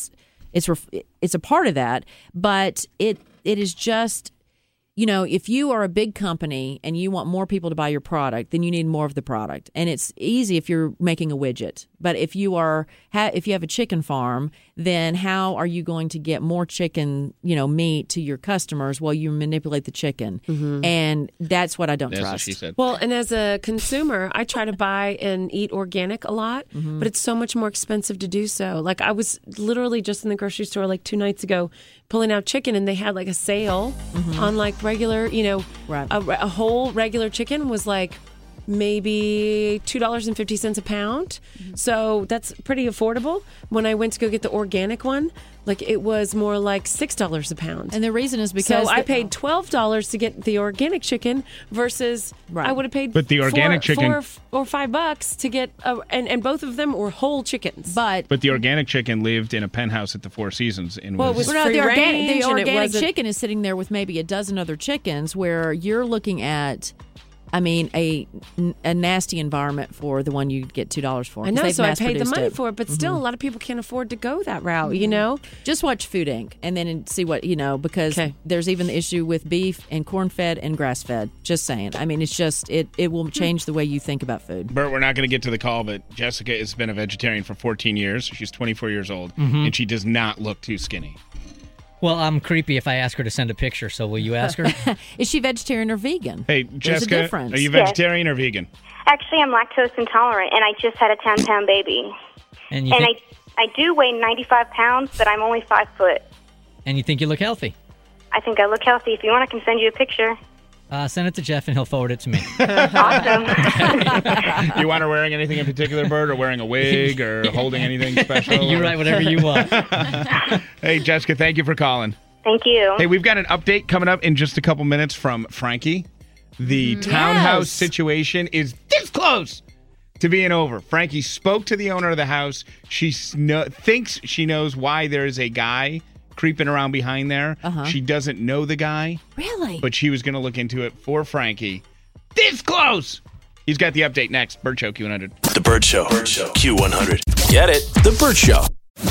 [SPEAKER 4] It's ref- it's a part of that, but it it is just. You know, if you are a big company and you want more people to buy your product, then you need more of the product. And it's easy if you're making a widget. But if you are, ha- if you have a chicken farm, then how are you going to get more chicken, you know, meat to your customers while you manipulate the chicken?
[SPEAKER 9] Mhm.
[SPEAKER 4] And that's what I don't
[SPEAKER 5] That's what
[SPEAKER 4] trust.
[SPEAKER 5] she said.
[SPEAKER 9] Well, and as a consumer, I try to buy and eat organic a lot,
[SPEAKER 4] Mhm.
[SPEAKER 9] but it's so much more expensive to do so. Like I was literally just in the grocery store like two nights ago pulling out chicken, and they had like a sale
[SPEAKER 4] Mhm.
[SPEAKER 9] on like regular, you know,
[SPEAKER 4] Right.
[SPEAKER 9] a, a whole regular chicken was like maybe two dollars and fifty cents a pound. So that's pretty affordable. When I went to go get the organic one, like it was more like six dollars a pound.
[SPEAKER 4] And the reason is because
[SPEAKER 9] so I
[SPEAKER 4] the-
[SPEAKER 9] paid twelve dollars to get the organic chicken versus
[SPEAKER 4] Right.
[SPEAKER 9] I would have paid
[SPEAKER 5] But the organic
[SPEAKER 9] four,
[SPEAKER 5] chicken-
[SPEAKER 9] four f- or five bucks to get a, and and both of them were whole chickens.
[SPEAKER 4] But
[SPEAKER 5] But the organic chicken lived in a penthouse at the Four Seasons. And
[SPEAKER 9] Well, it
[SPEAKER 5] was,
[SPEAKER 9] was
[SPEAKER 4] Well, no, the
[SPEAKER 9] free
[SPEAKER 4] organic,
[SPEAKER 9] range
[SPEAKER 4] the
[SPEAKER 9] and it
[SPEAKER 4] organic
[SPEAKER 9] wasn't-
[SPEAKER 4] chicken is sitting there with maybe a dozen other chickens, where you're looking at, I mean, a a nasty environment for the one you get two dollars for.
[SPEAKER 9] I
[SPEAKER 4] 'cause
[SPEAKER 9] know,
[SPEAKER 4] they've
[SPEAKER 9] so I paid the
[SPEAKER 4] mass-produced
[SPEAKER 9] money
[SPEAKER 4] it.
[SPEAKER 9] for it, but still,
[SPEAKER 4] Mhm.
[SPEAKER 9] a lot of people can't afford to go that route. You know,
[SPEAKER 4] Just watch Food Incorporated and then see what, you know, because there's even the issue with beef and corn-fed and grass-fed. Just saying. I mean, it's just, it, it will change the way you think about food.
[SPEAKER 5] Bert, we're not going to get to the call, but Jessica has been a vegetarian for fourteen years. She's twenty-four years old,
[SPEAKER 6] Mhm.
[SPEAKER 5] and she does not look too skinny.
[SPEAKER 6] Well, I'm creepy if I ask her to send a picture, so will you ask her?
[SPEAKER 4] Is she vegetarian or vegan?
[SPEAKER 5] Hey,
[SPEAKER 4] There's a
[SPEAKER 5] Jessica,
[SPEAKER 4] difference.
[SPEAKER 5] are you
[SPEAKER 13] Yes.
[SPEAKER 5] vegetarian or vegan?
[SPEAKER 13] Actually, I'm lactose intolerant, and I just had a ten-pound baby.
[SPEAKER 6] And you
[SPEAKER 13] And
[SPEAKER 6] think,
[SPEAKER 13] I, I do weigh ninety-five pounds, but I'm only five foot.
[SPEAKER 6] and you think you look healthy?
[SPEAKER 13] I think I look healthy. If you want, I can send you a picture.
[SPEAKER 6] Uh, send it to Jeff, and he'll forward it to me.
[SPEAKER 13] Awesome.
[SPEAKER 5] You want her wearing anything in particular, Bert, or wearing a wig, or holding anything special?
[SPEAKER 6] You write whatever you want.
[SPEAKER 5] Hey, Jessica, thank you for calling.
[SPEAKER 13] Thank you.
[SPEAKER 5] Hey, we've got an update coming up in just a couple minutes from Frankie. The townhouse
[SPEAKER 4] Yes.
[SPEAKER 5] situation is this close to being over. Frankie spoke to the owner of the house. She sno- thinks she knows why there is a guy creeping around behind there.
[SPEAKER 4] Uh-huh.
[SPEAKER 5] She doesn't know the guy,
[SPEAKER 4] Really?
[SPEAKER 5] but she was going to look into it for Frankie. This close! He's got the update next. Bert Show Q one hundred.
[SPEAKER 3] The Burt Show. Q one hundred. Get it? The Burt Show.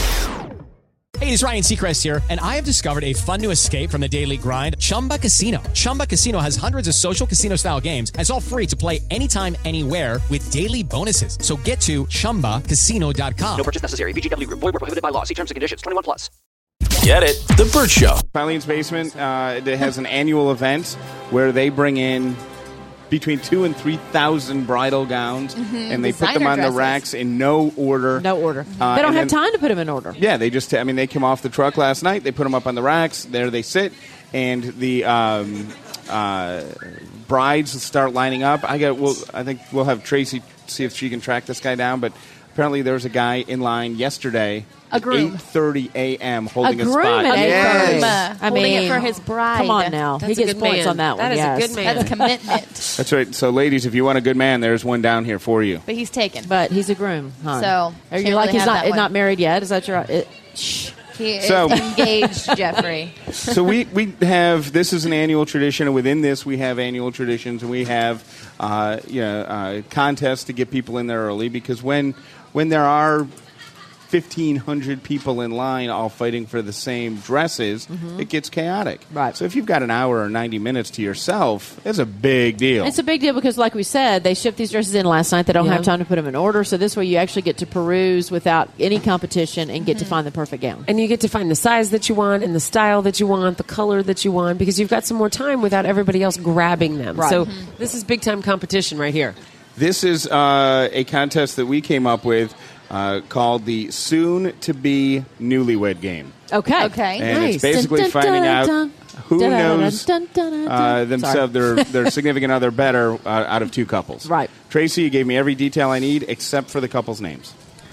[SPEAKER 1] Hey, it's Ryan Seacrest here, and I have discovered a fun new escape from the daily grind, Chumba Casino. Chumba Casino has hundreds of social casino-style games, and it's all free to play anytime, anywhere with daily bonuses. So get to chumba casino dot com.
[SPEAKER 2] No purchase necessary. V G W Group. Void where prohibited by law. See terms and conditions. twenty-one plus.
[SPEAKER 3] Get it? The Burt Show.
[SPEAKER 5] Filene's Basement uh, it has an annual event where they bring in between two and three thousand bridal gowns,
[SPEAKER 4] Mhm.
[SPEAKER 5] and they put them
[SPEAKER 4] Designer
[SPEAKER 5] on
[SPEAKER 4] dresses.
[SPEAKER 5] the racks in no order.
[SPEAKER 4] No order.
[SPEAKER 5] Uh,
[SPEAKER 4] they don't
[SPEAKER 5] and
[SPEAKER 4] have
[SPEAKER 5] then-
[SPEAKER 4] time to put them in order.
[SPEAKER 5] Yeah, they just, I mean, they came off the truck last night. They put them up on the racks. There they sit. And the um, uh, brides start lining up. I got. Well, I think we'll have Tracy see if she can track this guy down. But apparently there was a guy in line yesterday
[SPEAKER 14] A
[SPEAKER 5] at
[SPEAKER 14] groom.
[SPEAKER 5] eight thirty a.m. holding
[SPEAKER 14] a
[SPEAKER 5] a,
[SPEAKER 14] groom
[SPEAKER 5] spot.
[SPEAKER 14] at
[SPEAKER 5] Yes.
[SPEAKER 14] eight thirty. I
[SPEAKER 7] holding
[SPEAKER 14] mean,
[SPEAKER 7] it for his bride.
[SPEAKER 4] Come on now.
[SPEAKER 9] That's
[SPEAKER 4] he
[SPEAKER 9] a
[SPEAKER 4] gets
[SPEAKER 9] good
[SPEAKER 4] points
[SPEAKER 9] man.
[SPEAKER 4] on that one.
[SPEAKER 9] That is a
[SPEAKER 4] yes.
[SPEAKER 9] good man.
[SPEAKER 14] That's commitment.
[SPEAKER 5] That's right. So, ladies, if you want a good man, there's one down here for you.
[SPEAKER 14] But he's taken.
[SPEAKER 4] But he's a groom, huh?
[SPEAKER 14] So,
[SPEAKER 4] Are
[SPEAKER 14] can't
[SPEAKER 4] you like
[SPEAKER 14] really
[SPEAKER 4] he's
[SPEAKER 14] have
[SPEAKER 4] not
[SPEAKER 14] that one.
[SPEAKER 4] not married yet? Is that your? It, shh.
[SPEAKER 14] He
[SPEAKER 5] So-
[SPEAKER 14] is engaged, Jeffrey.
[SPEAKER 5] So we, we have, this is an annual tradition, and within this we have annual traditions, and we have uh, you know, uh, contests to get people in there early, because when when there are fifteen hundred people in line all fighting for the same dresses,
[SPEAKER 4] Mhm.
[SPEAKER 5] it gets chaotic.
[SPEAKER 4] Right.
[SPEAKER 5] So if you've got an hour or ninety minutes to yourself, it's a big deal.
[SPEAKER 4] It's a big deal because, like we said, they shipped these dresses in last night. They don't
[SPEAKER 9] Yeah.
[SPEAKER 4] have time to put them in order. So this way, you actually get to peruse without any competition and get
[SPEAKER 14] Mm-hmm.
[SPEAKER 4] to find the perfect gown.
[SPEAKER 9] And you get to find the size that you want and the style that you want, the color that you want, because you've got some more time without everybody else grabbing them.
[SPEAKER 4] Right.
[SPEAKER 9] So
[SPEAKER 14] Mm-hmm.
[SPEAKER 9] this is big time competition right here.
[SPEAKER 5] This is uh, a contest that we came up with uh, called the Soon to Be Newlywed Game.
[SPEAKER 4] Okay.
[SPEAKER 14] Okay.
[SPEAKER 5] And
[SPEAKER 4] Nice.
[SPEAKER 5] it's basically
[SPEAKER 4] Dun, dun,
[SPEAKER 5] finding
[SPEAKER 4] dun,
[SPEAKER 5] out
[SPEAKER 4] dun.
[SPEAKER 5] who
[SPEAKER 4] Dun, dun, dun,
[SPEAKER 5] knows
[SPEAKER 4] dun, dun, dun,
[SPEAKER 5] uh,
[SPEAKER 4] dun.
[SPEAKER 5] themselves, their, their significant other better uh, out of two couples.
[SPEAKER 4] Right.
[SPEAKER 5] Tracy, you gave me every detail I need except for the couples' names.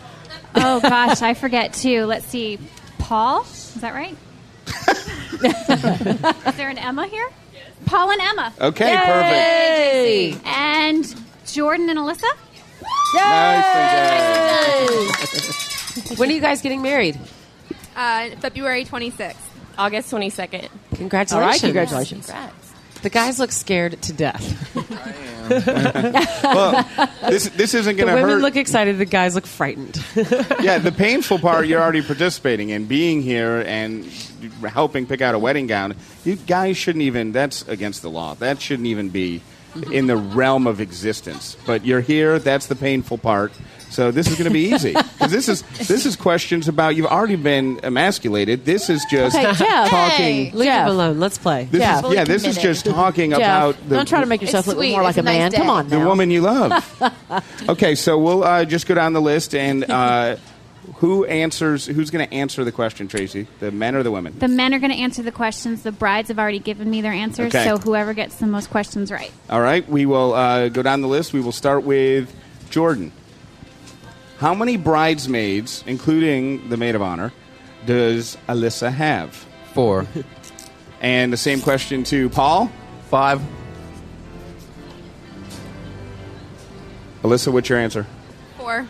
[SPEAKER 15] Oh gosh, I forget too. Let's see. Paul, is that right? Is there an Emma here? Paul and Emma.
[SPEAKER 5] Okay, perfect.
[SPEAKER 15] And Jordan and Alyssa?
[SPEAKER 9] When are you guys getting married?
[SPEAKER 16] Uh, February twenty-sixth. August twenty-second.
[SPEAKER 9] Congratulations.
[SPEAKER 4] All right, congratulations.
[SPEAKER 16] Congrats.
[SPEAKER 9] The guys look scared to death.
[SPEAKER 16] Well, this this isn't
[SPEAKER 9] The
[SPEAKER 16] going to
[SPEAKER 9] women
[SPEAKER 16] hurt.
[SPEAKER 9] look excited. The guys look frightened.
[SPEAKER 16] Yeah, the painful part you're already participating in, being here and helping pick out a wedding gown. You guys shouldn't even. That's against the law. That shouldn't even be in the realm of existence. But you're here. That's the painful part. So this is going to be easy because this is this is questions about you've already been emasculated. This is just
[SPEAKER 4] Okay, Jeff.
[SPEAKER 16] talking.
[SPEAKER 9] Leave him alone. Let's play.
[SPEAKER 16] This
[SPEAKER 4] Jeff.
[SPEAKER 16] is, yeah, this is just talking
[SPEAKER 4] Jeff,
[SPEAKER 16] about the,
[SPEAKER 4] don't try to make yourself
[SPEAKER 14] It's
[SPEAKER 4] look
[SPEAKER 14] sweet.
[SPEAKER 4] more like
[SPEAKER 14] It's
[SPEAKER 4] a
[SPEAKER 14] a nice
[SPEAKER 4] man.
[SPEAKER 14] day.
[SPEAKER 4] Come on
[SPEAKER 16] the
[SPEAKER 4] now.
[SPEAKER 16] woman you love. Okay, so we'll uh, just go down the list and uh, who answers? Who's going to answer the question, Tracy? The men or the women?
[SPEAKER 15] The men are going to answer the questions. The brides have already given me their answers,
[SPEAKER 16] Okay.
[SPEAKER 15] so whoever gets the most questions right.
[SPEAKER 16] All right, we will uh, go down the list. We will start with Jordan. How many bridesmaids, including the maid of honor, does Alyssa have?
[SPEAKER 17] Four.
[SPEAKER 16] And the same question to Paul.
[SPEAKER 17] Five.
[SPEAKER 16] Alyssa, what's your answer?
[SPEAKER 14] Four.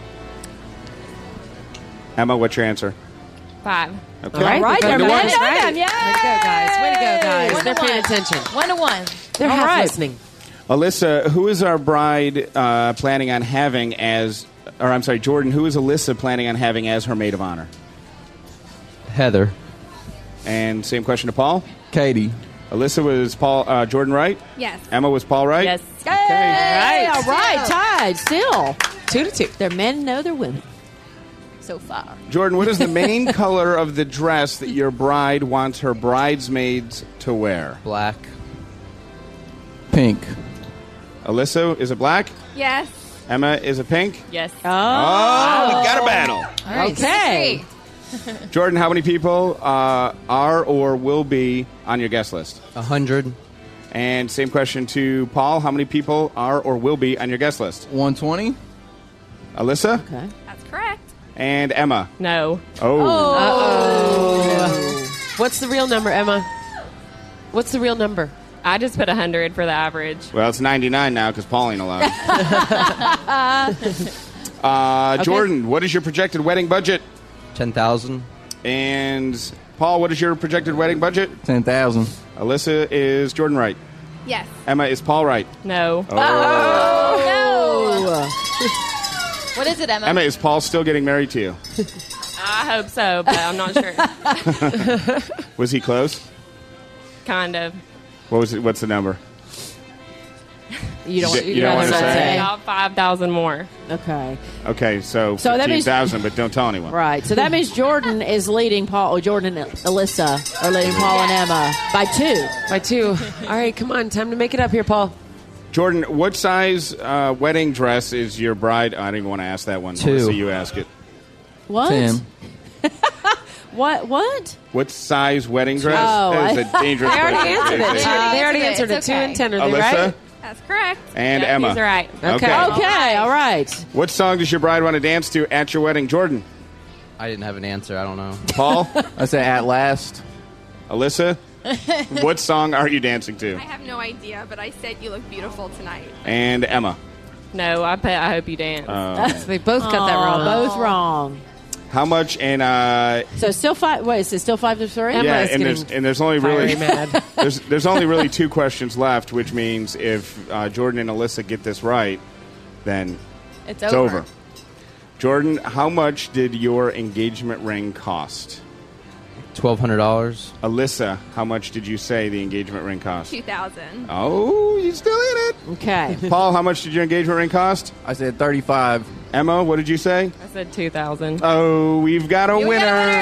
[SPEAKER 16] Emma, what's your answer?
[SPEAKER 14] Five.
[SPEAKER 16] Okay.
[SPEAKER 4] All right,
[SPEAKER 9] All right,
[SPEAKER 4] they're
[SPEAKER 9] they're
[SPEAKER 4] men.
[SPEAKER 9] right.
[SPEAKER 4] Right.
[SPEAKER 9] Way to go, guys. Way to go, guys.
[SPEAKER 14] One
[SPEAKER 9] They're
[SPEAKER 14] to
[SPEAKER 9] paying
[SPEAKER 14] one.
[SPEAKER 9] attention.
[SPEAKER 14] One to one.
[SPEAKER 9] They're
[SPEAKER 4] All
[SPEAKER 9] half
[SPEAKER 4] right.
[SPEAKER 9] listening.
[SPEAKER 16] Alyssa, who is our bride uh, planning on having as, or I'm sorry, Jordan, who is Alyssa planning on having as her maid of honor?
[SPEAKER 17] Heather.
[SPEAKER 16] And same question to Paul.
[SPEAKER 17] Katie.
[SPEAKER 16] Alyssa was Paul uh, Jordan right?
[SPEAKER 15] Yes.
[SPEAKER 16] Emma was Paul right?
[SPEAKER 14] Yes.
[SPEAKER 4] Hey, all right, tied still.
[SPEAKER 9] Two to two.
[SPEAKER 4] Their men know their women.
[SPEAKER 14] So far.
[SPEAKER 16] Jordan, what is the main color of the dress that your bride wants her bridesmaids to wear?
[SPEAKER 17] Black. Pink.
[SPEAKER 16] Alyssa, is it black?
[SPEAKER 14] Yes.
[SPEAKER 16] Emma, is it pink?
[SPEAKER 14] Yes.
[SPEAKER 4] Oh,
[SPEAKER 16] Oh, we got a battle.
[SPEAKER 14] All right.
[SPEAKER 4] okay.
[SPEAKER 16] Jordan, how many people uh, are or will be on your guest list?
[SPEAKER 17] A hundred.
[SPEAKER 16] And same question to Paul. How many people are or will be on your guest list?
[SPEAKER 17] One twenty.
[SPEAKER 16] Alyssa?
[SPEAKER 4] Okay.
[SPEAKER 14] That's correct.
[SPEAKER 16] And Emma?
[SPEAKER 14] No.
[SPEAKER 16] Oh.
[SPEAKER 9] Uh-oh. What's the real number, Emma? What's the real number?
[SPEAKER 14] I just put one hundred for the average.
[SPEAKER 16] Well, it's ninety-nine now because Paul ain't allowed. uh,
[SPEAKER 4] Okay.
[SPEAKER 16] Jordan, what is your projected wedding budget?
[SPEAKER 17] Ten thousand.
[SPEAKER 16] And Paul, what is your projected wedding budget?
[SPEAKER 17] Ten thousand.
[SPEAKER 16] Alyssa, is Jordan right?
[SPEAKER 14] Yes.
[SPEAKER 16] Emma, is Paul right?
[SPEAKER 14] No.
[SPEAKER 16] Oh.
[SPEAKER 14] No. What is it, Emma?
[SPEAKER 16] Emma, is Paul still getting married to you?
[SPEAKER 14] I hope so, but I'm not sure.
[SPEAKER 16] Was he close?
[SPEAKER 14] Kind of.
[SPEAKER 16] What was it? What's the number?
[SPEAKER 4] You don't.
[SPEAKER 16] You
[SPEAKER 4] You,
[SPEAKER 16] don't
[SPEAKER 4] don't
[SPEAKER 16] wanna
[SPEAKER 4] want to
[SPEAKER 16] say?
[SPEAKER 4] say.
[SPEAKER 14] About five thousand more.
[SPEAKER 4] Okay.
[SPEAKER 16] Okay, so,
[SPEAKER 4] So that
[SPEAKER 16] fifteen
[SPEAKER 4] means-
[SPEAKER 16] thousand, but don't tell anyone.
[SPEAKER 4] Right. So that means Jordan is leading Paul. Or Jordan and Alyssa are leading Paul and Emma by two.
[SPEAKER 9] By two. All right, come on. Time to make it up here, Paul.
[SPEAKER 16] Jordan, what size uh, wedding dress is your bride? I don't even want to ask that one. I wanna
[SPEAKER 17] Two.
[SPEAKER 16] see you ask it.
[SPEAKER 4] What?
[SPEAKER 17] Ten.
[SPEAKER 4] What? What?
[SPEAKER 16] What size wedding dress?
[SPEAKER 4] Oh,
[SPEAKER 16] that is
[SPEAKER 4] I-
[SPEAKER 16] a dangerous
[SPEAKER 9] They already
[SPEAKER 16] question.
[SPEAKER 9] answered it.
[SPEAKER 16] Tracy.
[SPEAKER 9] They already
[SPEAKER 14] It's
[SPEAKER 9] answered it.
[SPEAKER 14] okay.
[SPEAKER 9] Two and ten. Are they
[SPEAKER 16] Alyssa
[SPEAKER 9] right?
[SPEAKER 14] That's correct.
[SPEAKER 16] and
[SPEAKER 14] Yep,
[SPEAKER 16] Emma.
[SPEAKER 14] He's right.
[SPEAKER 16] Okay.
[SPEAKER 4] Okay. All right.
[SPEAKER 16] What song does your bride want to dance to at your wedding? Jordan,
[SPEAKER 17] I didn't have an answer. I don't know.
[SPEAKER 16] Paul,
[SPEAKER 17] I say at last.
[SPEAKER 16] Alyssa. What song are you dancing to?
[SPEAKER 18] I have no idea, but I said you look beautiful tonight.
[SPEAKER 16] And Emma.
[SPEAKER 14] No, I bet. I hope you dance.
[SPEAKER 16] Uh,
[SPEAKER 9] They both got that
[SPEAKER 4] Aw,
[SPEAKER 9] wrong.
[SPEAKER 4] Both wrong.
[SPEAKER 16] how much? And uh,
[SPEAKER 4] So still five. Wait, is it still five to three?
[SPEAKER 9] Emma
[SPEAKER 16] yeah,
[SPEAKER 9] is
[SPEAKER 16] and
[SPEAKER 9] getting
[SPEAKER 16] there's and there's only really
[SPEAKER 9] fiery mad.
[SPEAKER 16] there's there's only really two questions left, which means if uh, Jordan and Alyssa get this right, then
[SPEAKER 14] It's
[SPEAKER 16] it's
[SPEAKER 14] over.
[SPEAKER 16] over. Jordan, how much did your engagement ring cost?
[SPEAKER 17] Twelve hundred dollars.
[SPEAKER 16] Alyssa, how much did you say the engagement ring cost?
[SPEAKER 18] Two thousand.
[SPEAKER 16] Oh, you still in it.
[SPEAKER 4] Okay.
[SPEAKER 16] Paul, how much did your engagement ring cost?
[SPEAKER 17] I said thirty-five.
[SPEAKER 16] Emma, what did you say?
[SPEAKER 14] I said two thousand.
[SPEAKER 16] Oh, we've got a winner.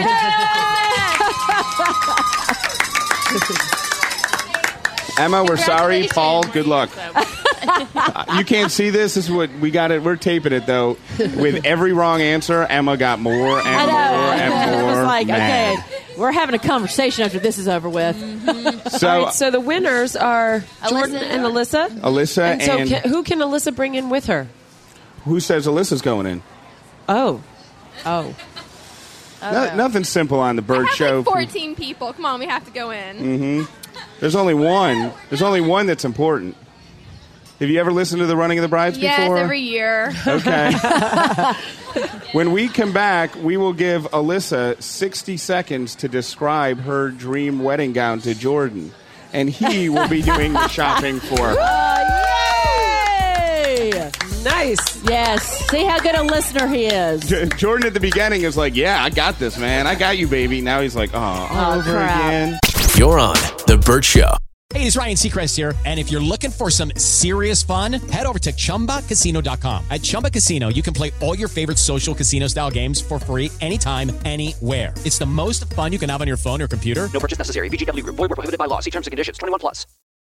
[SPEAKER 16] Emma, we're sorry. Paul, good luck. Uh, you can't see this. This is what we got it. We're taping it though. With every wrong answer, Emma got more and
[SPEAKER 4] I know.
[SPEAKER 16] more and
[SPEAKER 4] I
[SPEAKER 16] more
[SPEAKER 4] was like,
[SPEAKER 16] mad.
[SPEAKER 4] okay, we're having a conversation after this is over with.
[SPEAKER 16] So,
[SPEAKER 9] All right, so the winners are Jordan
[SPEAKER 14] Alyssa.
[SPEAKER 9] and Alyssa.
[SPEAKER 16] Alyssa
[SPEAKER 9] And so,
[SPEAKER 16] and
[SPEAKER 9] can, who can Alyssa bring in with her?
[SPEAKER 16] who says Alyssa's going in?
[SPEAKER 9] Oh, oh,
[SPEAKER 16] No, nothing simple on the Bird
[SPEAKER 18] I have
[SPEAKER 16] Show.
[SPEAKER 18] like fourteen people. Come on, we have to go in.
[SPEAKER 16] Mm-hmm. There's only one. There's only one that's important. Have you ever listened to the Running of the Brides
[SPEAKER 18] Yes,
[SPEAKER 16] before?
[SPEAKER 18] every year.
[SPEAKER 16] Okay. When we come back, we will give Alyssa sixty seconds to describe her dream wedding gown to Jordan. and he will be doing the shopping for.
[SPEAKER 4] Yay!
[SPEAKER 9] Nice.
[SPEAKER 4] Yes. See how good a listener he is.
[SPEAKER 16] J- Jordan at the beginning is like, yeah, I got this, man. I got you, baby. Now he's like, oh, all
[SPEAKER 4] Oh,
[SPEAKER 16] over
[SPEAKER 4] crap.
[SPEAKER 16] again.
[SPEAKER 3] You're on The Burt Show.
[SPEAKER 1] Hey, it's Ryan Seacrest here. And if you're looking for some serious fun, head over to Chumba Casino dot com. At Chumba Casino, you can play all your favorite social casino-style games for free anytime, anywhere. It's the most fun you can have on your phone or computer.
[SPEAKER 2] No purchase necessary. V G W Group. Void where prohibited by law. See terms and conditions. twenty-one plus.